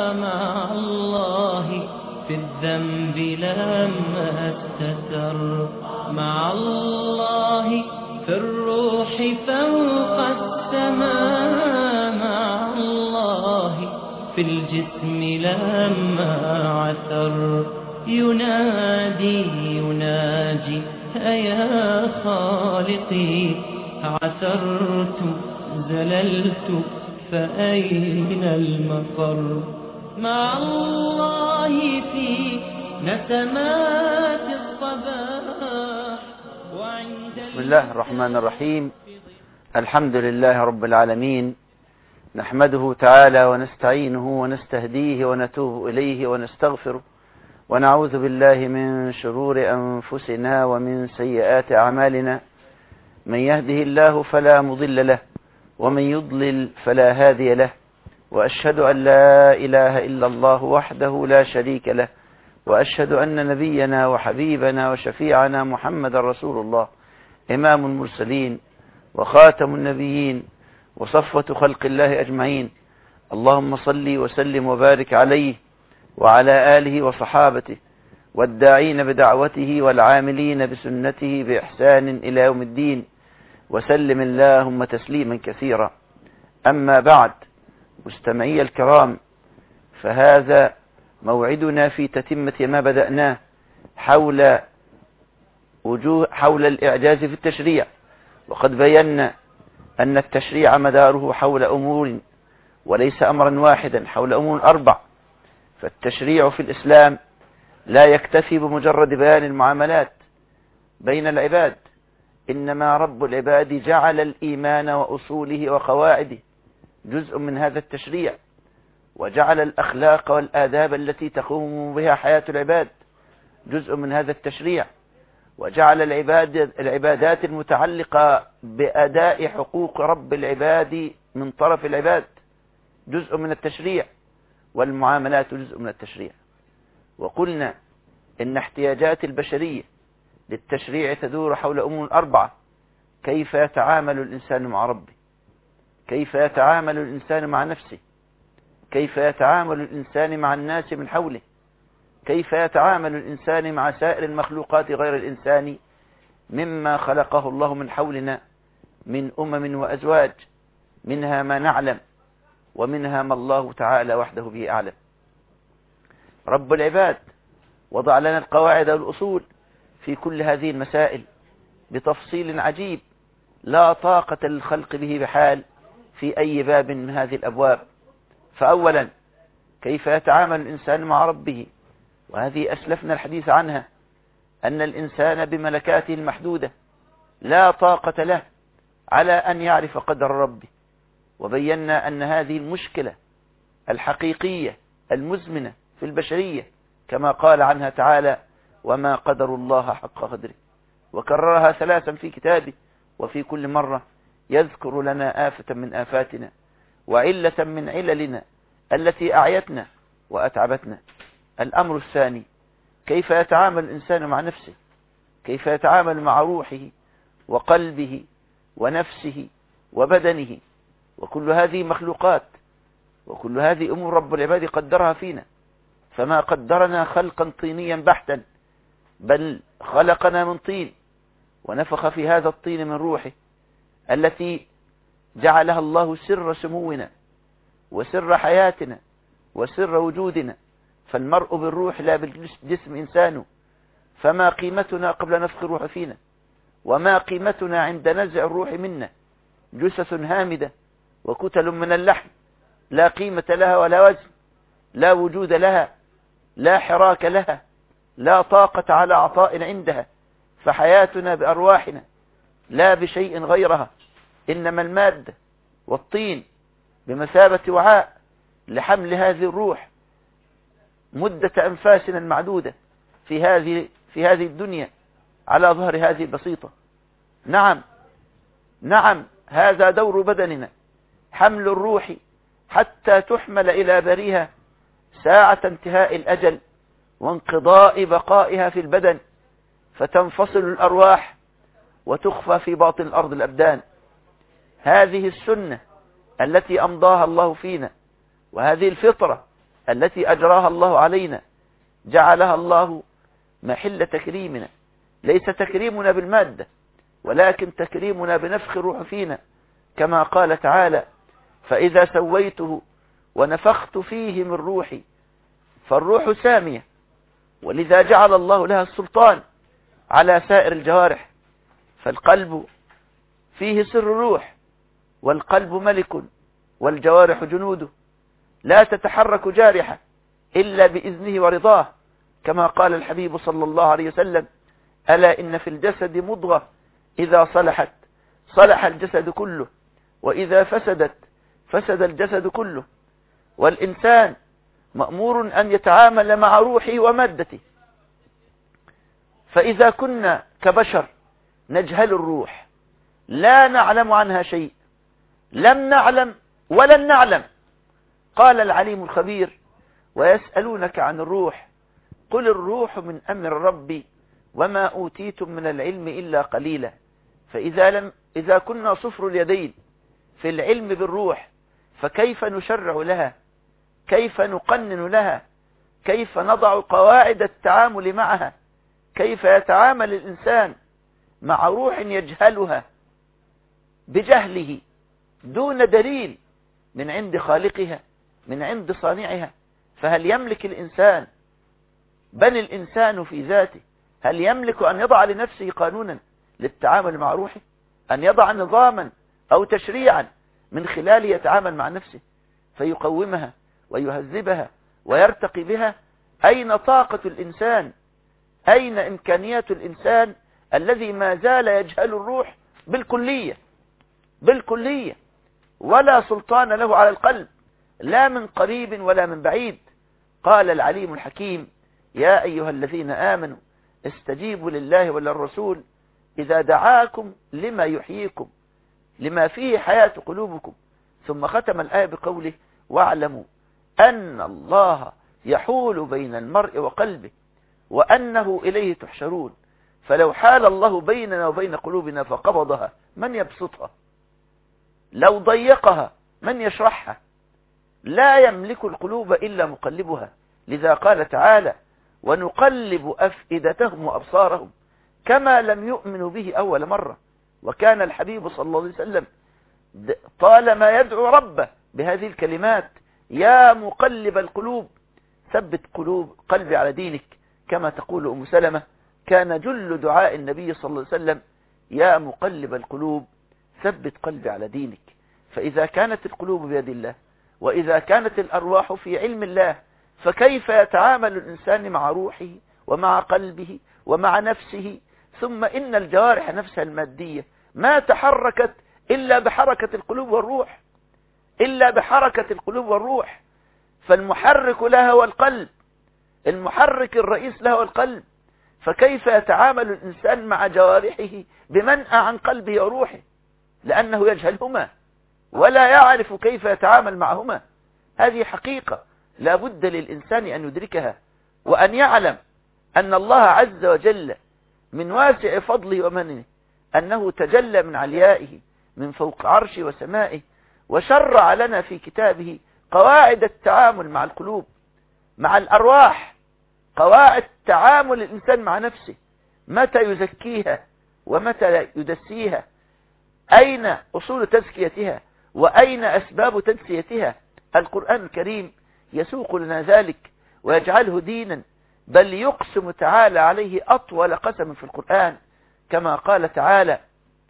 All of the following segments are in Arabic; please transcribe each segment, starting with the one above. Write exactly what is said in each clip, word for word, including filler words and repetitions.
مع الله في الذنب لما استتر، مع الله في الروح فوق السماء، مع الله في الجسم لما عثر. ينادي يناجي أيا خالقي، عثرت زللت فأين المفر. مع الله في نسمات الصباح وعند بسم الله الرحمن الرحيم. الحمد لله رب العالمين، نحمده تعالى ونستعينه ونستهديه ونتوب إليه ونستغفره، ونعوذ بالله من شرور أنفسنا ومن سيئات أعمالنا. من يهده الله فلا مضل له، ومن يضلل فلا هادي له، وأشهد أن لا إله إلا الله وحده لا شريك له، وأشهد أن نبينا وحبيبنا وشفيعنا محمد رسول الله، إمام المرسلين وخاتم النبيين وصفوة خلق الله أجمعين. اللهم صل وسلم وبارك عليه وعلى آله وصحابته والداعين بدعوته والعاملين بسنته بإحسان إلى يوم الدين، وسلم اللهم تسليما كثيرا. أما بعد، مستمعي الكرام، فهذا موعدنا في تتمة ما بدأناه حول وجوه حول الإعجاز في التشريع. وقد بينا أن التشريع مداره حول أمور وليس أمرا واحدا، حول أمور أربع. فالتشريع في الإسلام لا يكتفي بمجرد بيان المعاملات بين العباد، إنما رب العباد جعل الإيمان وأصوله وقواعده جزء من هذا التشريع، وجعل الأخلاق والآداب التي تقوم بها حياة العباد جزء من هذا التشريع، وجعل العباد العبادات المتعلقة بأداء حقوق رب العباد من طرف العباد جزء من التشريع، والمعاملات جزء من التشريع. وقلنا إن احتياجات البشرية للتشريع تدور حول أمور أربعة: كيف يتعامل الإنسان مع ربه، كيف يتعامل الإنسان مع نفسه، كيف يتعامل الإنسان مع الناس من حوله، كيف يتعامل الإنسان مع سائر المخلوقات غير الإنسان مما خلقه الله من حولنا من أمم وأزواج، منها ما نعلم ومنها ما الله تعالى وحده به أعلم. رب العباد وضع لنا القواعد والأصول في كل هذه المسائل بتفصيل عجيب لا طاقة للخلق به بحال في أي باب من هذه الأبواب. فأولا، كيف يتعامل الإنسان مع ربه، وهذه أسلفنا الحديث عنها، أن الإنسان بملكاته المحدودة لا طاقة له على أن يعرف قدر ربه، وبينا أن هذه المشكلة الحقيقية المزمنة في البشرية كما قال عنها تعالى: وما قدر الله حق قدره، وكررها ثلاثا في كتابه، وفي كل مرة يذكر لنا آفة من آفاتنا وعلة من عللنا التي أعيتنا وأتعبتنا. الأمر الثاني، كيف يتعامل الإنسان مع نفسه، كيف يتعامل مع روحه وقلبه ونفسه وبدنه، وكل هذه مخلوقات، وكل هذه أمور رب العباد قدرها فينا، فما قدرنا خلقا طينيا بحتا، بل خلقنا من طين ونفخ في هذا الطين من روحه التي جعلها الله سر سمونا وسر حياتنا وسر وجودنا. فالمرء بالروح لا بالجسم إنسان، فما قيمتنا قبل نفخ الروح فينا، وما قيمتنا عند نزع الروح منا؟ جثث هامدة وكتل من اللحم لا قيمة لها ولا وزن، لا وجود لها، لا حراك لها، لا طاقة على عطاء عندها. فحياتنا بأرواحنا لا بشيء غيرها، إنما المادة والطين بمثابة وعاء لحمل هذه الروح مدة أنفاسنا المعدودة في هذه في هذه الدنيا على ظهر هذه البسيطة. نعم نعم هذا دور بدننا، حمل الروح حتى تحمل إلى بريها ساعة انتهاء الأجل وانقضاء بقائها في البدن، فتنفصل الأرواح وتخفى في باطن الأرض الأبدان. هذه السنة التي أمضاها الله فينا، وهذه الفطرة التي أجراها الله علينا جعلها الله محل تكريمنا، ليس تكريمنا بالمادة ولكن تكريمنا بنفخ الروح فينا، كما قال تعالى: فإذا سويته ونفخت فيه من روحي. فالروح سامية، ولذا جعل الله لها السلطان على سائر الجوارح. فالقلب فيه سر الروح، والقلب ملك والجوارح جنوده، لا تتحرك جارحة إلا بإذنه ورضاه، كما قال الحبيب صلى الله عليه وسلم: ألا إن في الجسد مضغة إذا صلحت صلح الجسد كله، وإذا فسدت فسد الجسد كله. والإنسان مأمور أن يتعامل مع روحه ومادته. فإذا كنا كبشر نجهل الروح، لا نعلم عنها شيء، لم نعلم ولن نعلم. قال العليم الخبير: ويسألونك عن الروح قل الروح من أمر ربي وما أوتيتم من العلم إلا قليلا. فإذا لم إذا كنا صفر اليدين في العلم بالروح، فكيف نشرع لها؟ كيف نقنن لها؟ كيف نضع قواعد التعامل معها؟ كيف يتعامل الإنسان مع روح يجهلها بجهله دون دليل من عند خالقها، من عند صانعها؟ فهل يملك الإنسان بل الإنسان في ذاته هل يملك أن يضع لنفسه قانونا للتعامل مع روحه؟ أن يضع نظاما أو تشريعا من خلاله يتعامل مع نفسه فيقومها ويهذبها ويرتقي بها؟ أين طاقة الإنسان؟ أين إمكانيات الإنسان الذي ما زال يجهل الروح بالكلية بالكلية ولا سلطان له على القلب، لا من قريب ولا من بعيد؟ قال العليم الحكيم: يا أيها الذين آمنوا استجيبوا لله وللرسول إذا دعاكم لما يحييكم لما فيه حياة قلوبكم. ثم ختم الآية بقوله: واعلموا أن الله يحول بين المرء وقلبه وأنه إليه تحشرون. فلو حال الله بيننا وبين قلوبنا فقبضها من يبسطها؟ لو ضيقها من يشرحها؟ لا يملك القلوب إلا مقلبها. لذا قال تعالى: ونقلب أفئدتهم وأبصارهم كما لم يؤمنوا به أول مرة. وكان الحبيب صلى الله عليه وسلم طالما يدعو ربه بهذه الكلمات: يا مقلب القلوب ثبت قلوب قلبي على دينك. كما تقول أم سلمة: كان جل دعاء النبي صلى الله عليه وسلم: يا مقلب القلوب ثبت قلبي على دينك. فإذا كانت القلوب بيد الله وإذا كانت الأرواح في علم الله، فكيف يتعامل الإنسان مع روحه ومع قلبه ومع نفسه؟ ثم إن الجوارح نفسها المادية ما تحركت إلا بحركة القلوب والروح إلا بحركة القلوب والروح فالمحرك لها هو القلب، المحرك الرئيس له هو القلب. فكيف يتعامل الإنسان مع جوارحه بمنأى عن قلبه وروحه؟ لأنه يجهلهما ولا يعرف كيف يتعامل معهما. هذه حقيقة لا بد للإنسان أن يدركها، وأن يعلم أن الله عز وجل من واسع فضله ومنه أنه تجلى من عليائه من فوق عرشه وسمائه، وشرع لنا في كتابه قواعد التعامل مع القلوب مع الأرواح، قواعد تعامل الإنسان مع نفسه، متى يزكيها ومتى يدسيها، أين أصول تزكيتها وأين أسباب تنسيتها. القرآن الكريم يسوق لنا ذلك ويجعله دينا، بل يقسم تعالى عليه أطول قسم في القرآن، كما قال تعالى: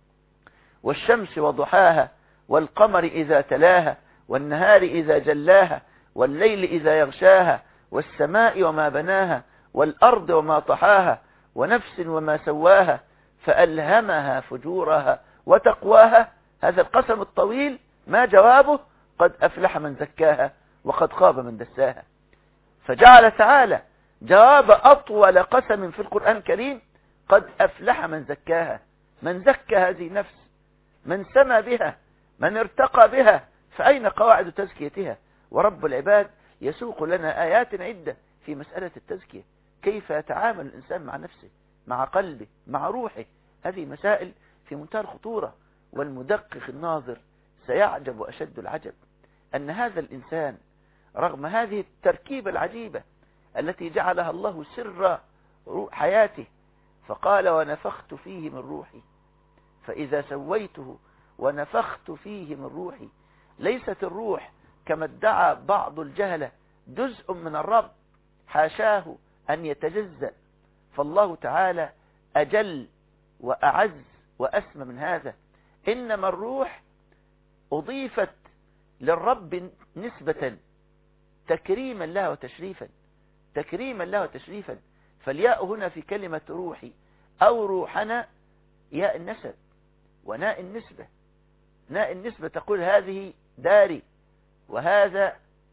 والشمس وضحاها والقمر إذا تلاها والنهار إذا جلاها والليل إذا يغشاها والسماء وما بناها والأرض وما طحاها ونفس وما سواها فألهمها فجورها وتقواها. هذا القسم الطويل ما جوابه؟ قد أفلح من زكاها وقد خاب من دساها. فجعل تعالى جواب أطول قسم في القرآن الكريم: قد أفلح من زكاها. من زكى هذه النفس، من سمى بها، من ارتقى بها، فأين قواعد تزكيتها؟ ورب العباد يسوق لنا آيات عدة في مسألة التزكية، كيف يتعامل الإنسان مع نفسه، مع قلبه، مع روحه. هذه مسائل في منتهى الخطورة، والمدقق الناظر سيعجب أشد العجب أن هذا الإنسان رغم هذه التركيبة العجيبة التي جعلها الله سر حياته، فقال ونفخت فيه من روحي. فإذا سويته ونفخت فيه من روحي، ليست الروح كما ادعى بعض الجهلة جزء من الرب، حاشاه أن يتجزأ، فالله تعالى أجل وأعز وأسمى من هذا. إنما الروح أضيفت للرب نسبة تكريما له وتشريفا، تكريما له وتشريفا. فالياء هنا في كلمة روحي أو روحنا ياء النسب وناء النسبة. ناء النسبة تقول هذه داري، وهذا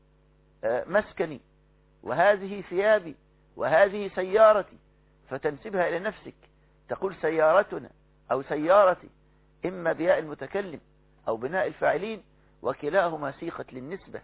مسكني، وهذه ثيابي، وهذه سيارتي، فتنسبها إلى نفسك، تقول سيارتنا أو سيارتي، إما بياء المتكلم أو بناء الفاعلين، وكلاهما سيقة للنسبة.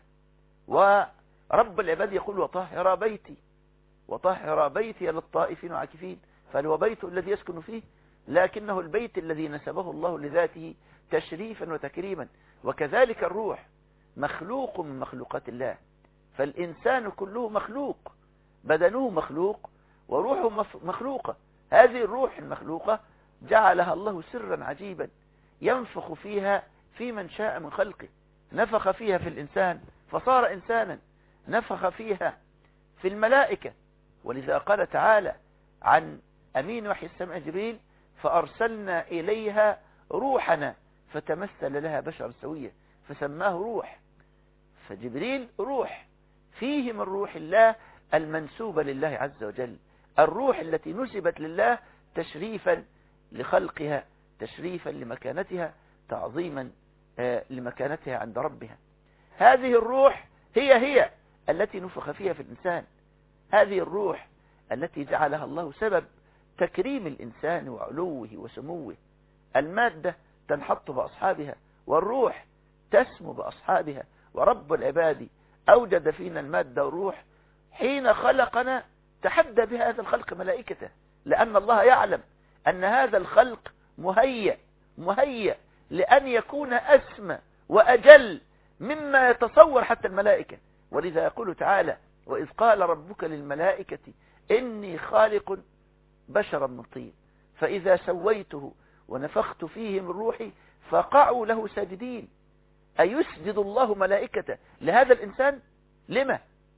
ورب العباد يقول وطهر بيتي، وطهر بيتي للطائفين وعاكفين، فهو بيت الذي يسكن فيه، لكنه البيت الذي نسبه الله لذاته تشريفا وتكريما. وكذلك الروح مخلوق من مخلوقات الله، فالإنسان كله مخلوق، بدنه مخلوق وروحه مخلوقة. هذه الروح المخلوقة جعلها الله سرا عجيبا ينفخ فيها في من شاء من خلقه. نفخ فيها في الإنسان فصار إنسانا، نفخ فيها في الملائكة، ولذا قال تعالى عن أمين وحي السمع جبريل فأرسلنا إليها روحنا فتمثل لها بشر سوية، فسماه روح. فجبريل روح فيه من روح الله المنسوبة لله عز وجل، الروح التي نسبت لله تشريفا لخلقها، تشريفا لمكانتها، تعظيما لمكانتها عند ربها. هذه الروح هي هي التي نفخ فيها في الإنسان، هذه الروح التي جعلها الله سبب تكريم الإنسان وعلوه وسموه. المادة تنحط بأصحابها، والروح تسمو بأصحابها. ورب العباد أوجد فينا المادة والروح حين خلقنا، تحدى بهذا الخلق ملائكته، لأن الله يعلم أن هذا الخلق مهيأ مهيأ لأن يكون أسمى وأجل مما يتصور حتى الملائكة. ولذا يقول تعالى وإذ قال ربك للملائكة إني خالق بشرا من طين فإذا سويته ونفخت فيه من روحي فقعوا له ساجدين. أيسجد الله ملائكته لهذا الإنسان؟ لما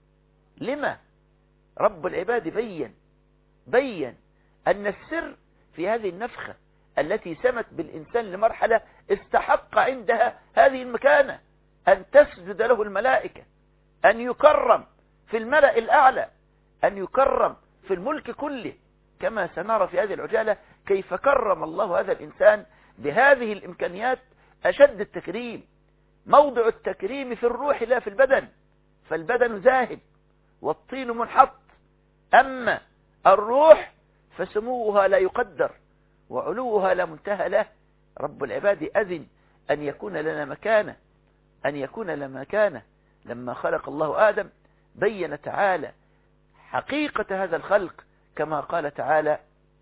لما رب العباد بين بين أن السر في هذه النفخة التي سمت بالإنسان لمرحلة استحق عندها هذه المكانة، أن تسجد له الملائكة، أن يكرم في الملأ الأعلى، أن يكرم في الملك كله، كما سنرى في هذه العجالة كيف كرم الله هذا الإنسان بهذه الإمكانيات أشد التكريم. موضع التكريم في الروح لا في البدن، فالبدن ذاهب والطين منحط، أما الروح فسموها لا يقدر وعلوها لا منتهى له. رب العباد أذن أن يكون لنا مكانة، أن يكون لنا مكانة. لما خلق الله آدم بين تعالى حقيقة هذا الخلق، كما قال تعالى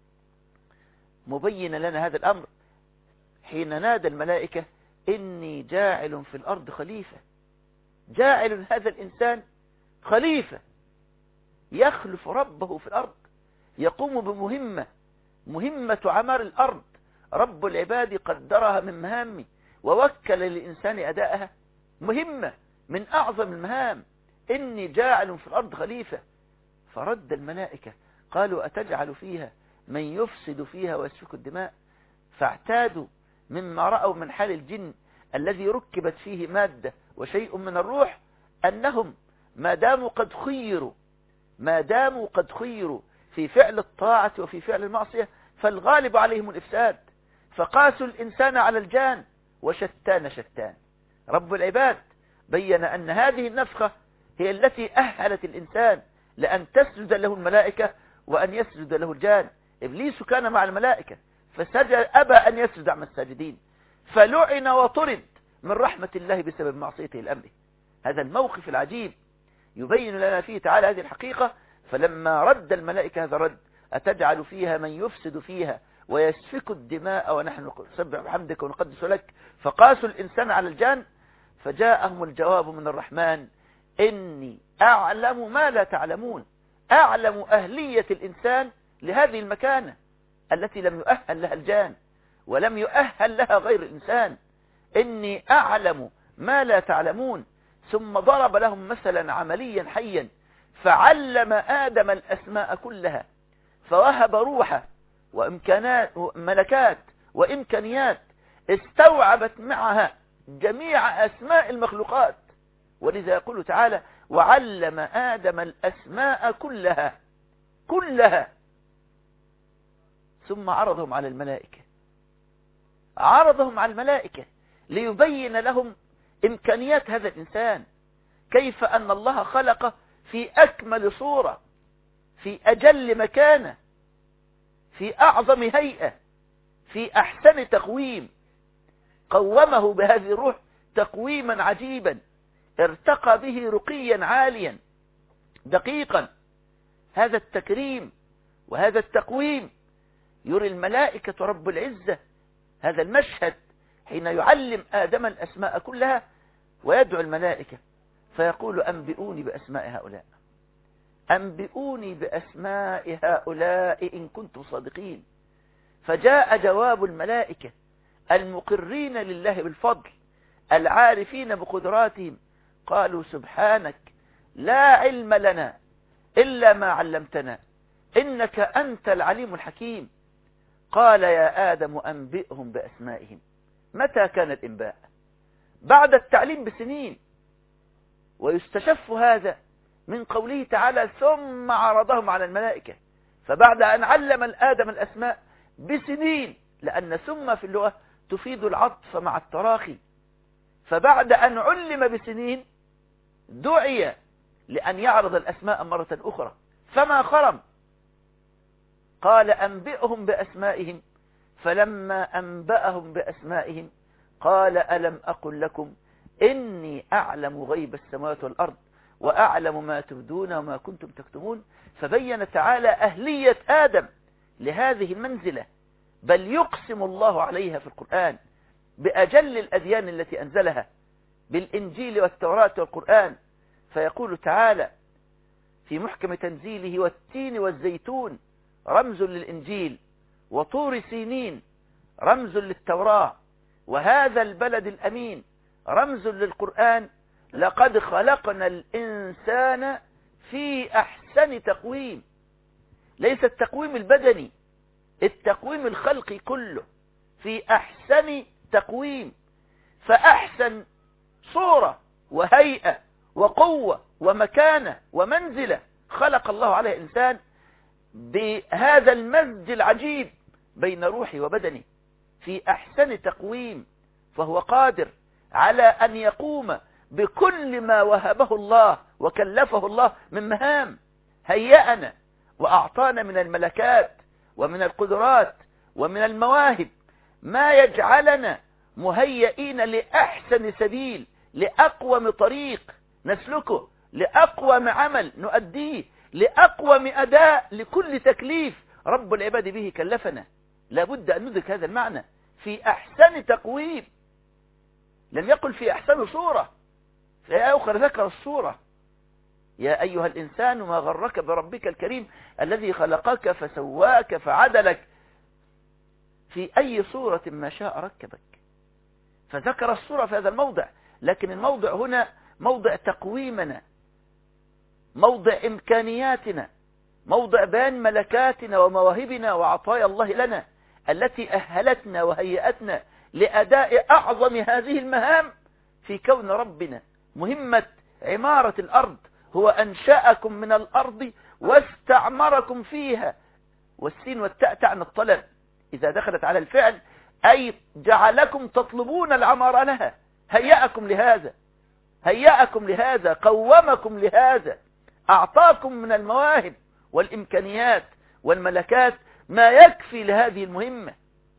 مبين لنا هذا الأمر حين نادى الملائكة إني جاعل في الأرض خليفة. جاعل هذا الإنسان خليفة يخلف ربه في الأرض، يقوم بمهمة، مهمة عمار الأرض. رب العباد قدرها من مهامه ووكل للإنسان أداءها، مهمة من أعظم المهام. إني جاعل في الأرض خليفة. فرد الملائكة قالوا أتجعل فيها من يفسد فيها ويسفك الدماء؟ فاعتادوا مما رأوا من حال الجن الذي ركبت فيه مادة وشيء من الروح أنهم ما داموا قد خيروا ما داموا قد خيروا في فعل الطاعة وفي فعل المعصية فالغالب عليهم الإفساد، فقاسوا الإنسان على الجان وشتان شتان. رب العباد بين أن هذه النفخة هي التي أهلت الإنسان لأن تسجد له الملائكة وأن يسجد له الجان. إبليس كان مع الملائكة فسجد، أبى أن يسجد مع الساجدين، فلعن وطرد من رحمة الله بسبب معصيته الأمر. هذا الموقف العجيب يبين لنا فيه تعالى هذه الحقيقة. فلما رد الملائكة هذا الرد أتجعل فيها من يفسد فيها ويسفك الدماء ونحن نسبح بحمدك ونقدس لك، فقاسوا الإنسان على الجان، فجاءهم الجواب من الرحمن إني أعلم ما لا تعلمون، أعلم أهلية الإنسان لهذه المكانة التي لم يؤهل لها الجان ولم يؤهل لها غير الإنسان. إني أعلم ما لا تعلمون. ثم ضرب لهم مثلا عمليا حيا، فعلم آدم الأسماء كلها، فوهب روحه وإمكانات وملكات وإمكانيات استوعبت معها جميع أسماء المخلوقات. ولذا يقول تعالى: وعلم آدم الأسماء كلها كلها. ثم عرضهم على الملائكة، عرضهم على الملائكة ليبين لهم إمكانيات هذا الإنسان، كيف أن الله خلقه في أكمل صورة، في أجل مكانة، في أعظم هيئة، في أحسن تقويم، قومه بهذه الروح تقويما عجيبا، ارتقى به رقيا عاليا دقيقا. هذا التكريم وهذا التقويم يري الملائكة رب العزة هذا المشهد حين يعلم آدم الأسماء كلها، ويدعو الملائكة فيقول: أنبئوني بأسماء هؤلاء، أنبئوني بأسماء هؤلاء إن كنتم صادقين. فجاء جواب الملائكة المقرين لله بالفضل العارفين بقدراتهم، قالوا: سبحانك لا علم لنا إلا ما علمتنا إنك أنت العليم الحكيم. قال: يا آدم أنبئهم بأسمائهم. متى كان الإنباء؟ بعد التعليم بسنين. ويستشف هذا من قوله تعالى: ثم عرضهم على الملائكة. فبعد أن علم الآدم الأسماء بسنين، لأن ثم في اللغة تفيد العطف مع التراخي، فبعد أن علم بسنين دعي لأن يعرض الأسماء مرة أخرى، فما خرم. قال: أنبئهم بأسمائهم. فلما أنبأهم بأسمائهم قال: ألم أقل لكم إني أعلم غيب السماوات والأرض وأعلم ما تبدون وما كنتم تكتمون. فبين تعالى أهلية آدم لهذه المنزلة، بل يقسم الله عليها في القرآن بأجل الأديان التي أنزلها بالإنجيل والتوراة والقرآن. فيقول تعالى في محكم تنزيله: والتين والزيتون رمز للإنجيل، وطور سينين رمز للتوراة، وهذا البلد الأمين رمز للقرآن. لقد خلقنا الإنسان في أحسن تقويم. ليس التقويم البدني، التقويم الخلقي كله في أحسن تقويم. فأحسن صورة وهيئة وقوة ومكانة ومنزلة خلق الله عليه الإنسان بهذا المزج العجيب بين روحي وبدني في أحسن تقويم. فهو قادر على أن يقوم بكل ما وهبه الله وكلفه الله من مهام. هيأنا وأعطانا من الملكات ومن القدرات ومن المواهب ما يجعلنا مهيئين لأحسن سبيل، لأقوم طريق نسلكه، لأقوم عمل نؤديه، لأقوم أداء لكل تكليف رب العباد به كلفنا. لابد أن ندرك هذا المعنى في أحسن تقويم. لم يقل في أحسن صورة، في آية أخرى ذكر الصورة: يا أيها الإنسان ما غرك بربك الكريم الذي خلقك فسواك فعدلك في أي صورة ما شاء ركبك. فذكر الصورة في هذا الموضع، لكن الموضع هنا موضع تقويمنا، موضع إمكانياتنا، موضع بيان ملكاتنا ومواهبنا وعطايا الله لنا التي أهلتنا وهيئتنا لأداء أعظم هذه المهام في كون ربنا. مهمة عمارة الأرض هو أنشأكم من الأرض واستعمركم فيها. والسين والتاء تعني الطلب إذا دخلت على الفعل، أي جعلكم تطلبون العمار لها. هيأكم لهذا، هيأكم لهذا، قومكم لهذا، أعطاكم من المواهب والإمكانيات والملكات ما يكفي لهذه المهمة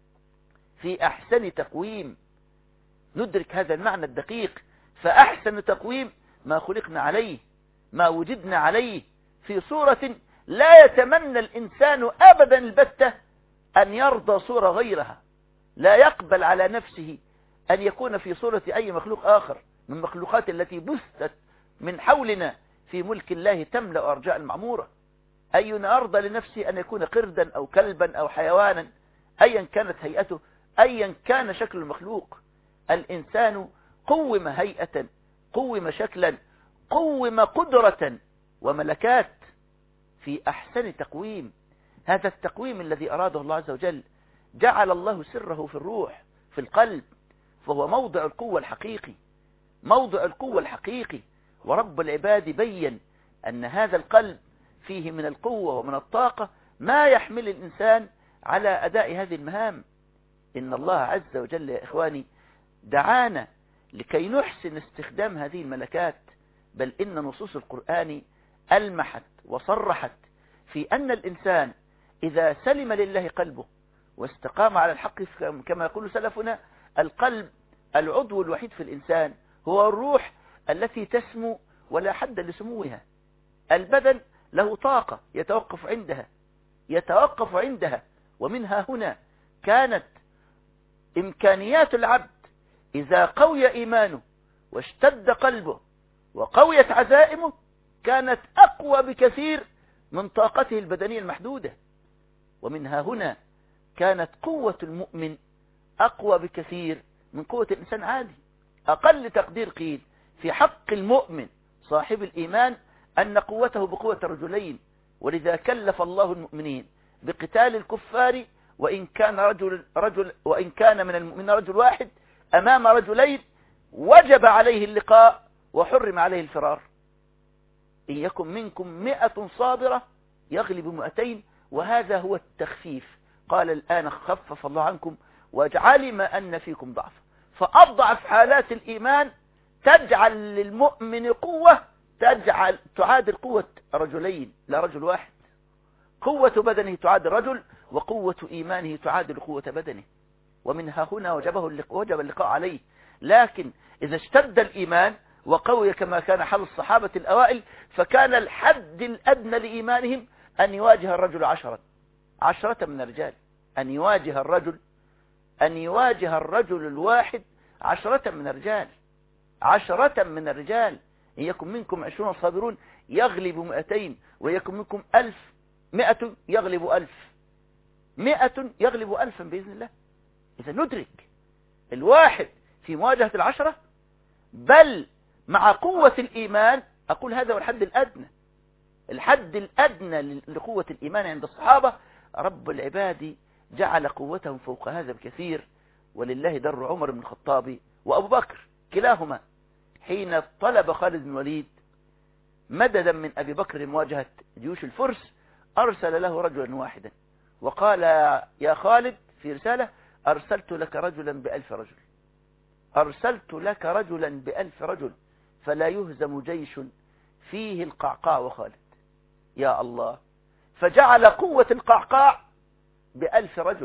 في أحسن تقويم. ندرك هذا المعنى الدقيق. فأحسن تقويم ما خلقنا عليه، ما وجدنا عليه، في صورة لا يتمنى الإنسان أبدا البتة أن يرضى صورة غيرها. لا يقبل على نفسه أن يكون في صورة أي مخلوق آخر من مخلوقات التي بثت من حولنا في ملك الله تملأ أرجاء المعمورة. أينا أرضى لنفسه أن يكون قردا أو كلبا أو حيوانا أيا كانت هيئته، أيا كان شكل المخلوق. الإنسان قوم هيئة، قوم شكلا، قوم قدرة وملكات في أحسن تقويم. هذا التقويم الذي أراده الله عز وجل جعل الله سره في الروح في القلب، فهو موضع القوة الحقيقي، موضع القوة الحقيقي. ورب العباد بين أن هذا القلب فيه من القوة ومن الطاقة ما يحمل الإنسان على أداء هذه المهام. إن الله عز وجل يا إخواني دعانا لكي نحسن استخدام هذه الملكات، بل إن نصوص القرآن ألمحت وصرحت في أن الإنسان إذا سلم لله قلبه واستقام على الحق كما يقول سلفنا، القلب العضو الوحيد في الإنسان، هو الروح التي تسمو ولا حد لسموها. البدن له طاقة يتوقف عندها يتوقف عندها ومنها هنا كانت إمكانيات العبد إذا قوي إيمانه واشتد قلبه وقويت عزائمه كانت أقوى بكثير من طاقته البدنية المحدودة. ومنها هنا كانت قوة المؤمن أقوى بكثير من قوة الإنسان عادي. أقل تقدير قيل في حق المؤمن صاحب الإيمان أن قوته بقوة رجلين، ولذا كلف الله المؤمنين بقتال الكفار وإن كان رجل رجل وإن كان من المؤمنين رجل واحد أمام رجلين وجب عليه اللقاء وحرم عليه الفرار. إن يكن منكم مئة صابرة يغلب مئتين، وهذا هو التخفيف. قال الآن خفف الله عنكم وعلم أن فيكم ضعف، فأضعف حالات الإيمان تجعل للمؤمن قوة تجعل تعادل قوة رجلين لا رجل واحد. قوة بدنه تعادل رجل، وقوة إيمانه تعادل قوة بدنه. ومنها هنا وجبه اللقاء وجب اللقاء عليه. لكن إذا اشتد الإيمان وقوي كما كان حال الصحابة الأوائل، فكان الحد الأدنى لإيمانهم أن يواجه الرجل عشرة عشرة من الرجال، أن يواجه الرجل أن يواجه الرجل الواحد عشرة من الرجال عشرة من الرجال. إن يكن منكم عشرون صابرون يغلب مئتين، ويكن منكم ألف مئة يغلب ألف مئة يغلب ألفا بإذن الله. إذا ندرك الواحد في مواجهة العشرة، بل مع قوة الإيمان. أقول هذا هو الحد الأدنى الحد الأدنى لقوة الإيمان عند الصحابة. رب العباد جعل قوتهم فوق هذا بكثير، ولله در عمر بن الخطاب وأبو بكر كلاهما حين طلب خالد بن الوليد مددا من أبي بكر مواجهة جيوش الفرس أرسل له رجلا واحدا وقال يا خالد في رسالة أرسلت لك رجلا بألف رجل أرسلت لك رجلا بألف رجل فلا يهزم جيش فيه القعقاع وخالد. يا الله، فجعل قوة القعقاع بألف رجل،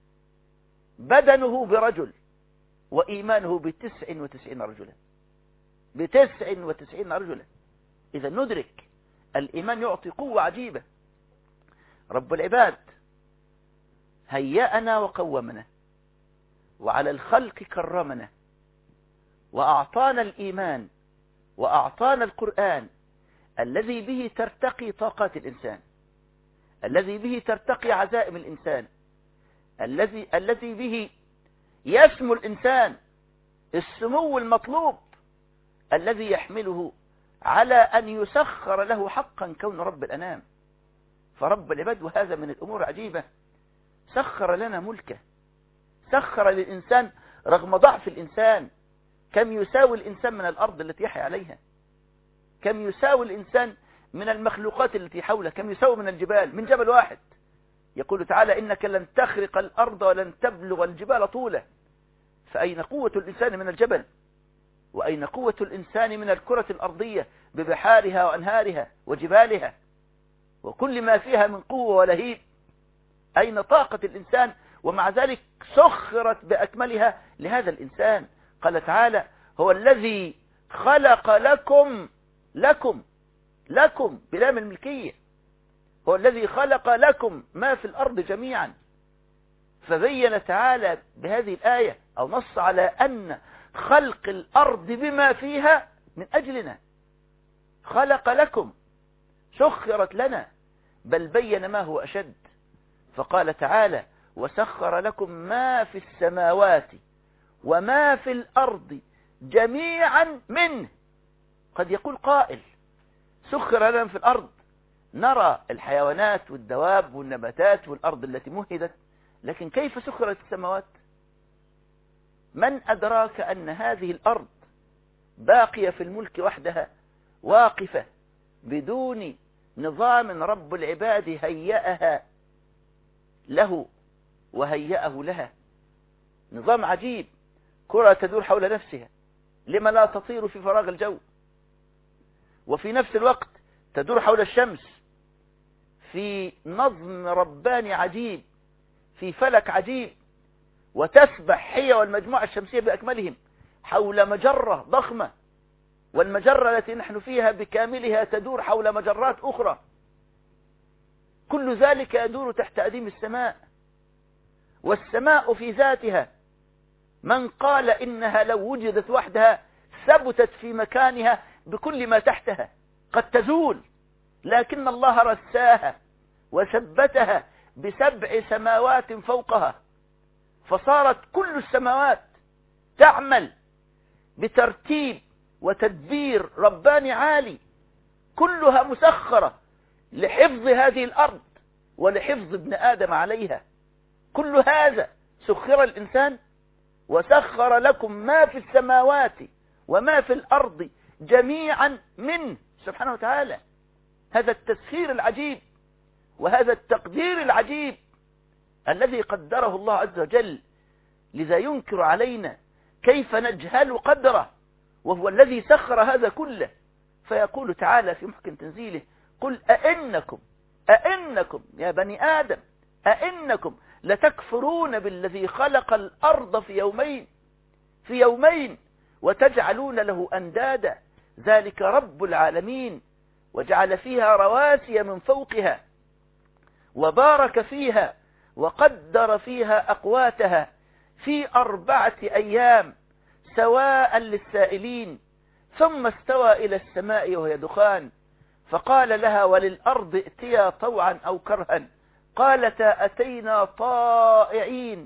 بدنه برجل، وإيمانه بتسع وتسعين رجلا بتسع وتسعين رجلا. إذا ندرك الإيمان يعطي قوة عجيبة. رب العباد هيأنا وقومنا وعلى الخلق كرمنا وأعطانا الإيمان وأعطانا القرآن الذي به ترتقي طاقات الإنسان، الذي به ترتقي عزائم الإنسان، الذي الذي به يسمو الإنسان السمو المطلوب الذي يحمله على أن يسخر له حقا كون رب الأنام. فرب العباد وهذا من الأمور عجيبة سخر لنا ملكه، سخر للإنسان رغم ضعف الإنسان. كم يساوي الإنسان من الأرض التي يحيا عليها؟ كم يساوي الإنسان من المخلوقات التي حوله؟ كم يساوي من الجبال؟ من جبل واحد. يقول تعالى إنك لن تخرق الأرض ولن تبلغ الجبال طولا. فأين قوة الإنسان من الجبل؟ وأين قوة الإنسان من الكرة الأرضية ببحارها وأنهارها وجبالها وكل ما فيها من قوة ولهيب؟ أين طاقة الإنسان؟ ومع ذلك سخرت بأكملها لهذا الإنسان. قال تعالى هو الذي خلق لكم لكم لكم بلام الملكية، هو الذي خلق لكم ما في الأرض جميعا. فبين تعالى بهذه الآية أو نص على أن خلق الأرض بما فيها من أجلنا، خلق لكم، سخرت لنا، بل بين ما هو أشد، فقال تعالى وسخر لكم ما في السماوات وما في الأرض جميعا منه. قد يقول قائل سخر لنا في الأرض، نرى الحيوانات والدواب والنباتات والأرض التي مهدت، لكن كيف سخرت السماوات؟ من أدراك أن هذه الأرض باقية في الملك وحدها واقفة بدون نظام رب العباد هيأها له وهيأه لها؟ نظام عجيب، كرة تدور حول نفسها، لما لا تطير في فراغ الجو، وفي نفس الوقت تدور حول الشمس في نظم رباني عجيب، في فلك عجيب، وتسبح هي والمجموعة الشمسية بأكملهم حول مجرة ضخمة، والمجرة التي نحن فيها بكاملها تدور حول مجرات أخرى، كل ذلك يدور تحت أديم السماء. والسماء في ذاتها من قال إنها لو وجدت وحدها ثبتت في مكانها بكل ما تحتها، قد تزول، لكن الله رساها وثبتها بسبع سماوات فوقها، فصارت كل السماوات تعمل بترتيب وتدبير رباني عالي، كلها مسخرة لحفظ هذه الأرض ولحفظ ابن آدم عليها. كل هذا سخر الإنسان، وسخر لكم ما في السماوات وما في الأرض جميعا منه سبحانه وتعالى. هذا التسخير العجيب وهذا التقدير العجيب الذي قدره الله عز وجل، لذا ينكر علينا كيف نجهل قدره وهو الذي سخر هذا كله. فيقول تعالى في محكم تنزيله قل أئنكم أئنكم يا بني آدم أئنكم لتكفرون بالذي خلق الأرض في يومين في يومين وتجعلون له أندادا ذلك رب العالمين وجعل فيها رواسي من فوقها وبارك فيها وقدر فيها أقواتها في أربعة أيام سواء للسائلين ثم استوى إلى السماء وهي دخان فقال لها وللأرض ائتيا طوعا أو كرها قالتا أتينا طائعين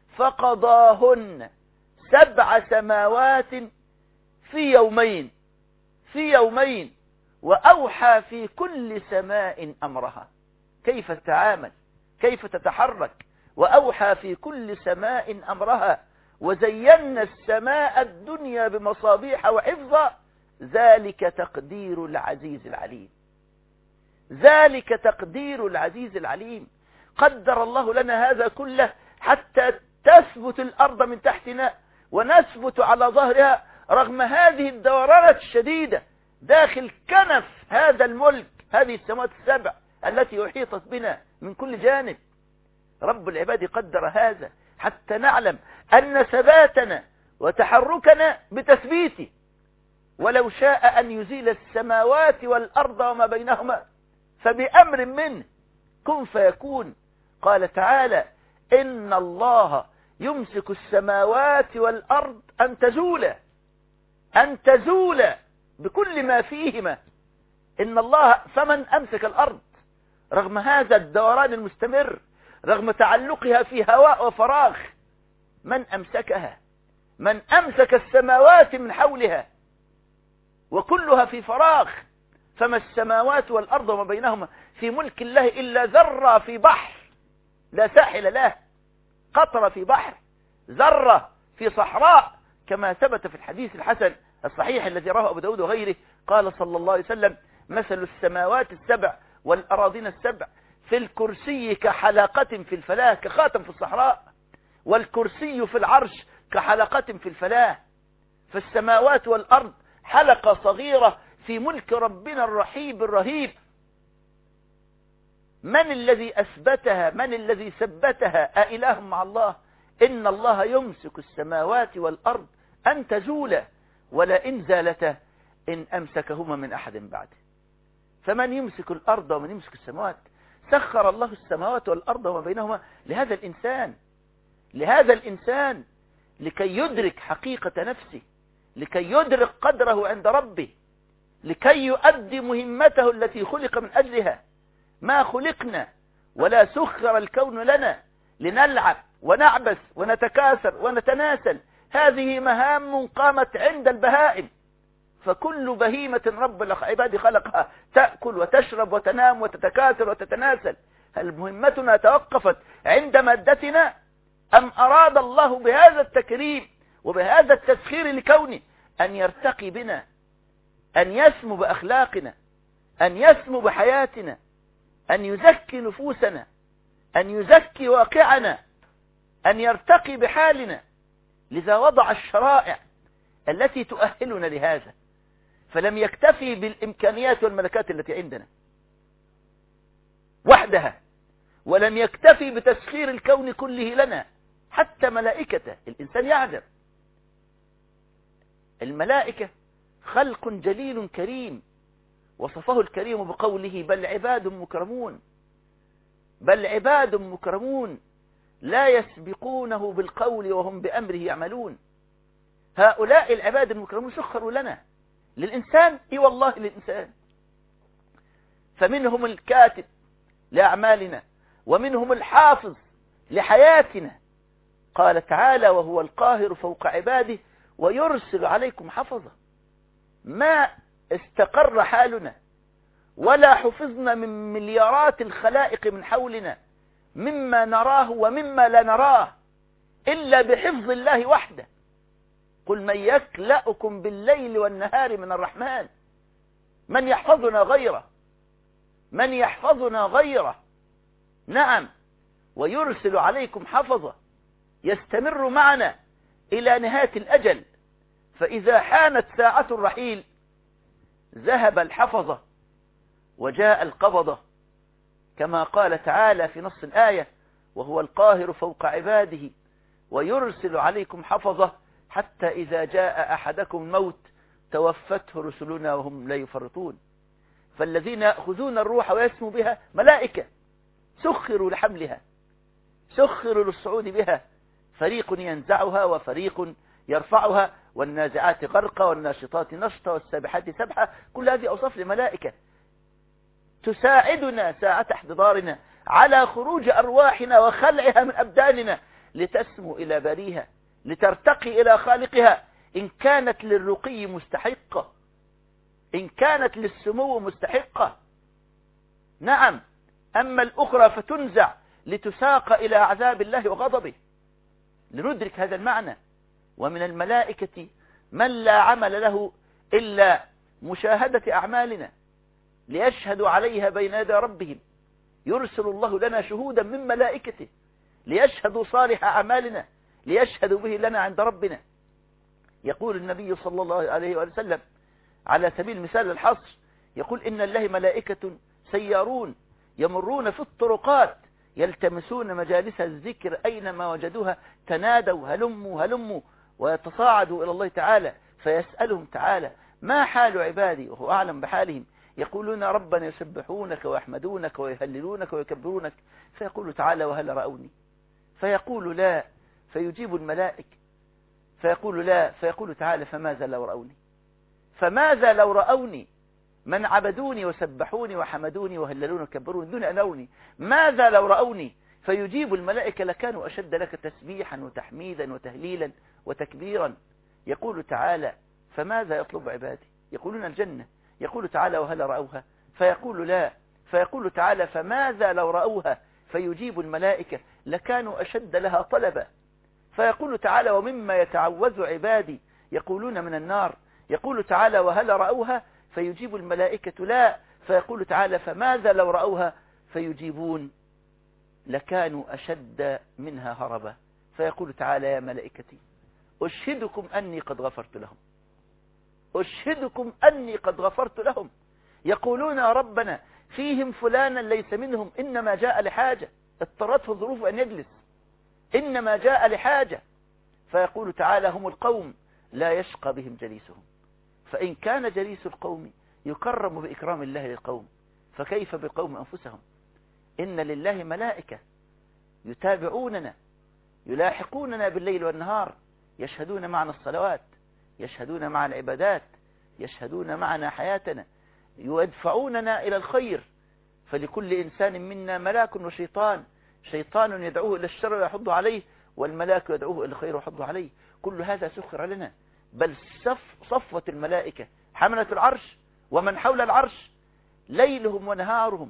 فقضاهن سبع سماوات في يومين في يومين وأوحى في كل سماء أمرها. كيف تتعامل، كيف تتحرك؟ وأوحى في كل سماء أمرها وزينا السماء الدنيا بمصابيح وحفظا ذلك تقدير العزيز العليم. ذلك تقدير العزيز العليم. قدر الله لنا هذا كله حتى تثبت الأرض من تحتنا ونثبت على ظهرها رغم هذه الدورانات الشديدة داخل كنف هذا الملك، هذه السماوات السبع التي أحيطت بنا من كل جانب. رب العباد قدر هذا حتى نعلم أن ثباتنا وتحركنا بتثبيته، ولو شاء أن يزيل السماوات والأرض وما بينهما فبأمر منه كن فيكون. قال تعالى إن الله يمسك السماوات والأرض أن تزولا أن تزولا بكل ما فيهما. إن الله فمن أمسك الأرض رغم هذا الدوران المستمر، رغم تعلقها في هواء وفراغ، من أمسكها؟ من أمسك السماوات من حولها وكلها في فراغ، فما السماوات والأرض وما بينهما في ملك الله إلا ذرة في بحر لا ساحل له، قطرة في بحر، ذرة في صحراء، كما ثبت في الحديث الحسن الصحيح الذي رواه أبو داود وغيره. قال صلى الله عليه وسلم مثل السماوات السبع والأراضين السبع في الكرسي كحلقة في الفلاة، كخاتم في الصحراء، والكرسي في العرش كحلقة في الفلاة. فالسماوات والأرض حلقة صغيرة في ملك ربنا الرحيب الرهيب. من الذي أثبتها؟ من الذي ثبتها؟ أإله مع الله؟ إن الله يمسك السماوات والأرض أن تزولا ولئن زالتا إن أمسكهما من أحد بعده. فمن يمسك الأرض ومن يمسك السماوات؟ سخر الله السماوات والأرض وما بينهما لهذا الإنسان لهذا الإنسان لكي يدرك حقيقة نفسه، لكي يدرك قدره عند ربه. لكي يؤدي مهمته التي خلق من أجلها. ما خلقنا ولا سخر الكون لنا لنلعب ونعبث ونتكاثر ونتناسل. هذه مهام قامت عند البهائم، فكل بهيمة رب العباد خلقها تأكل وتشرب وتنام وتتكاثر وتتناسل. هل مهمتنا توقفت عند مادتنا، أم أراد الله بهذا التكريم وبهذا التسخير لكونه أن يرتقي بنا، أن يسمو بأخلاقنا، أن يسمو بحياتنا، أن يزكي نفوسنا، أن يزكي واقعنا، أن يرتقي بحالنا؟ لذا وضع الشرائع التي تؤهلنا لهذا، فلم يكتفي بالإمكانيات والملكات التي عندنا وحدها، ولم يكتفي بتسخير الكون كله لنا، حتى ملائكته. الإنسان يعجب، الملائكة خلق جليل كريم، وصفه الكريم بقوله بل عباد مكرمون، بل عباد مكرمون لا يسبقونه بالقول وهم بأمره يعملون. هؤلاء العباد المكرمون سخروا لنا، للإنسان، إي والله للإنسان. فمنهم الكاتب لأعمالنا، ومنهم الحافظ لحياتنا. قال تعالى وهو القاهر فوق عباده ويرسل عليكم حفظة. ما استقر حالنا ولا حفظنا من مليارات الخلائق من حولنا، مما نراه ومما لا نراه، إلا بحفظ الله وحده. قل من يكلأكم بالليل والنهار من الرحمن، من يحفظنا غيره، من يحفظنا غيره. نعم، ويرسل عليكم حفظة يستمر معنا إلى نهاية الأجل، فإذا حانت ساعة الرحيل ذهب الحفظة وجاء القبضة، كما قال تعالى في نص الآية وهو القاهر فوق عباده ويرسل عليكم حفظة حتى إذا جاء أحدكم الموت توفته رسلنا وهم لا يفرطون. فالذين يأخذون الروح ويسموا بها ملائكة سخروا لحملها، سخروا للصعود بها، فريق ينزعها وفريق يرفعها، والنازعات غرقا والناشطات نشطا والسابحات سبحا. كل هذه أوصاف لملائكة تساعدنا ساعة احتضارنا على خروج أرواحنا وخلعها من أبداننا لتسمو إلى بريها، لترتقي إلى خالقها، إن كانت للرقي مستحقة، إن كانت للسمو مستحقة. نعم، أما الأخرى فتنزع لتساق إلى عذاب الله وغضبه. لندرك هذا المعنى. ومن الملائكة من لا عمل له إلا مشاهدة أعمالنا ليشهدوا عليها بين يدي ربهم. يرسل الله لنا شهودا من ملائكته ليشهدوا صالح أعمالنا، ليشهدوا به لنا عند ربنا. يقول النبي صلى الله عليه وسلم على سبيل المثال الحصر، يقول إن الله ملائكة سيارون يمرون في الطرقات يلتمسون مجالس الذكر أينما وجدوها، تنادوا هلموا هلموا، ويتصاعدوا إلى الله تعالى فيسألهم تعالى ما حال عبادي وهو أعلم بحالهم، يقولون ربنا يسبحونك ويحمدونك ويهللونك ويكبرونك، فيقول تعالى وهل رأوني، فيقول لا، فيجيب الملائك فيقول لا، فيقول تعالى فماذا لو رأوني، فماذا لو رأوني من عبدوني وسبحوني وحمدوني وهللوني وكبروني دون أن أروني، ماذا لو رأوني، فيجيب الملائكة لكانوا أشد لك تسبيحا وتحميدا وتهليلا وتكبيرا. يقول تعالى فماذا يطلب عبادي، يقولون الجنة، يقول تعالى وهل رأوها، فيقول لا، فيقول تعالى فماذا لو رأوها، فيجيب الملائكة لكانوا أشد لها طلبا. فيقول تعالى ومما يتعوذ عبادي يقولون من النار، يقول تعالى وهل رأوها، فيجيب الملائكة لا، فيقول تعالى فماذا لو رأوها، فيجيبون لكانوا أشد منها هربا. فيقول تعالى يا ملائكتي أشهدكم أني قد غفرت لهم، أشهدكم أني قد غفرت لهم. يقولون يا ربنا فيهم فلانا ليس منهم، إنما جاء لحاجة اضطرته الظروف أن يجلس، إنما جاء لحاجة. فيقول تعالى هم القوم لا يشقى بهم جليسهم، فإن كان جليس القوم يكرم بإكرام الله للقوم فكيف بقوم أنفسهم. إن لله ملائكة يتابعوننا يلاحقوننا بالليل والنهار، يشهدون معنا الصلوات، يشهدون معنا العبادات، يشهدون معنا حياتنا، يدفعوننا إلى الخير. فلكل إنسان منا ملاك وشيطان، شيطان يدعوه إلى الشر ويحض عليه، والملاك يدعوه إلى الخير ويحض عليه. كل هذا سخر لنا. بل صف صفوة الملائكة حملة العرش ومن حول العرش ليلهم ونهارهم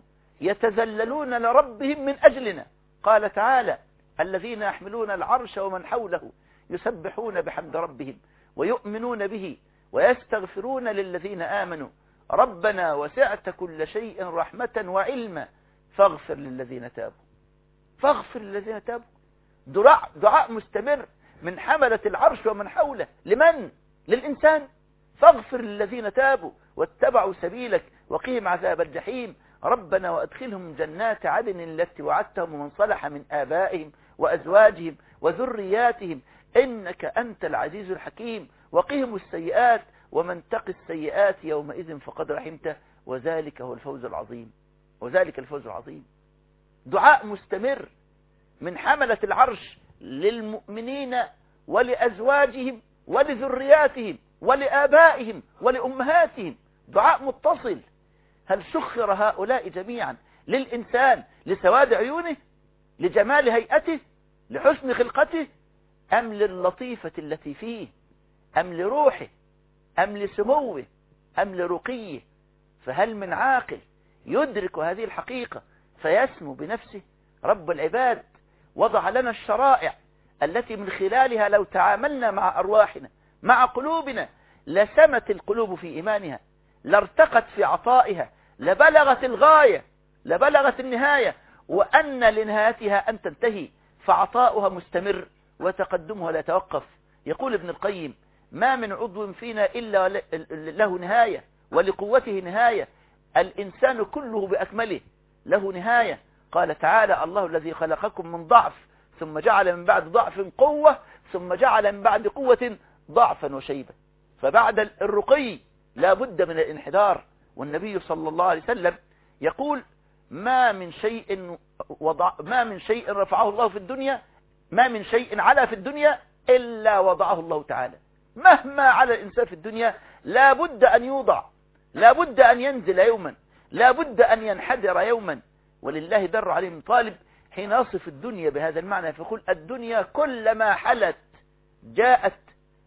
يتذللون لربهم من أجلنا. قال تعالى: الذين يحملون العرش ومن حوله يسبحون بحمد ربهم ويؤمنون به ويستغفرون للذين آمنوا ربنا وسعت كل شيء رحمة وعلما فاغفر للذين تابوا. فاغفر للذين تابوا. دعاء, دعاء مستمر من حملة العرش ومن حوله. لمن؟ للإنسان. فاغفر للذين تابوا واتبعوا سبيلك وقهم عذاب الجحيم ربنا وأدخلهم جنات عدن التي وعدتهم ومن صلح من آبائهم وأزواجهم وذرياتهم إنك أنت العزيز الحكيم وقهم السيئات ومن تق السيئات يومئذ فقد رحمته وذلك هو الفوز العظيم. وذلك الفوز العظيم. دعاء مستمر من حملة العرش للمؤمنين ولأزواجهم ولذرياتهم ولآبائهم ولأمهاتهم. دعاء متصل. هل سخر هؤلاء جميعا للإنسان لسواد عيونه، لجمال هيئته، لحسن خلقته، أم للطيفة التي فيه، أم لروحه، أم لسموه، أم لرقيه؟ فهل من عاقل يدرك هذه الحقيقة فيسمو بنفسه؟ رب العباد وضع لنا الشرائع التي من خلالها لو تعاملنا مع أرواحنا مع قلوبنا لسمت القلوب في إيمانها، لارتقت في عطائها، لبلغت الغاية، لبلغت النهاية، وأن لنهايتها أن تنتهي، فعطاؤها مستمر وتقدمها لا يتوقف. يقول ابن القيم: ما من عضو فينا إلا له نهاية ولقوته نهاية، الإنسان كله بأكمله له نهاية. قال تعالى: الله الذي خلقكم من ضعف ثم جعل من بعد ضعف قوة ثم جعل من بعد قوة ضعفا وشيبا. فبعد الرقي لا بد من الانحدار. والنبي صلى الله عليه وسلم يقول: ما من شيء وضع ما من شيء رفعه الله في الدنيا ما من شيء على في الدنيا إلا وضعه الله تعالى. مهما على الإنسان في الدنيا لا بد أن يوضع، لا بد أن ينزل يوما، لا بد أن ينحدر يوما. ولله در عليه من طالب حين يصف الدنيا بهذا المعنى فيقول: الدنيا كلما حلت جاءت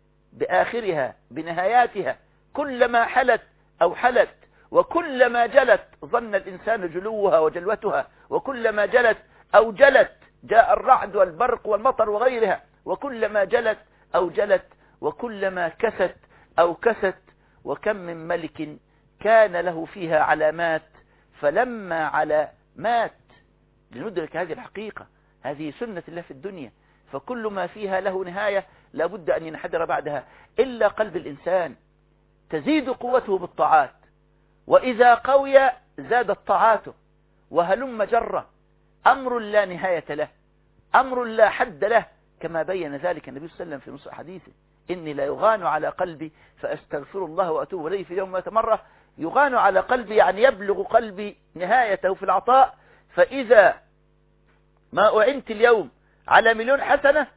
بآخرها بنهاياتها، كلما حلت أو حلت، وكلما جلت ظن الإنسان جلوها وجلوتها، وكلما جلت أو جلت جاء الرعد والبرق والمطر وغيرها، وكلما جلت أو جلت، وكلما كست أو كست. وكم من ملك كان له فيها علامات فلما على مات. لندرك هذه الحقيقة، هذه سنة الله في الدنيا. فكل ما فيها له نهاية لابد أن ينحدر بعدها، إلا قلب الإنسان تزيد قوته بالطاعات، وإذا قوي زادت طاعاته، وهلم جرة، أمر لا نهاية له، أمر لا حد له، كما بين ذلك النبي صلى الله عليه وسلم في نص حديثه: إني لا يغان على قلبي فأستغفر الله وأتوب إليه في يوم مئة مرة. يغان على قلبي يعني يبلغ قلبي نهايته في العطاء، فإذا ما أعنت اليوم على مليون حسنة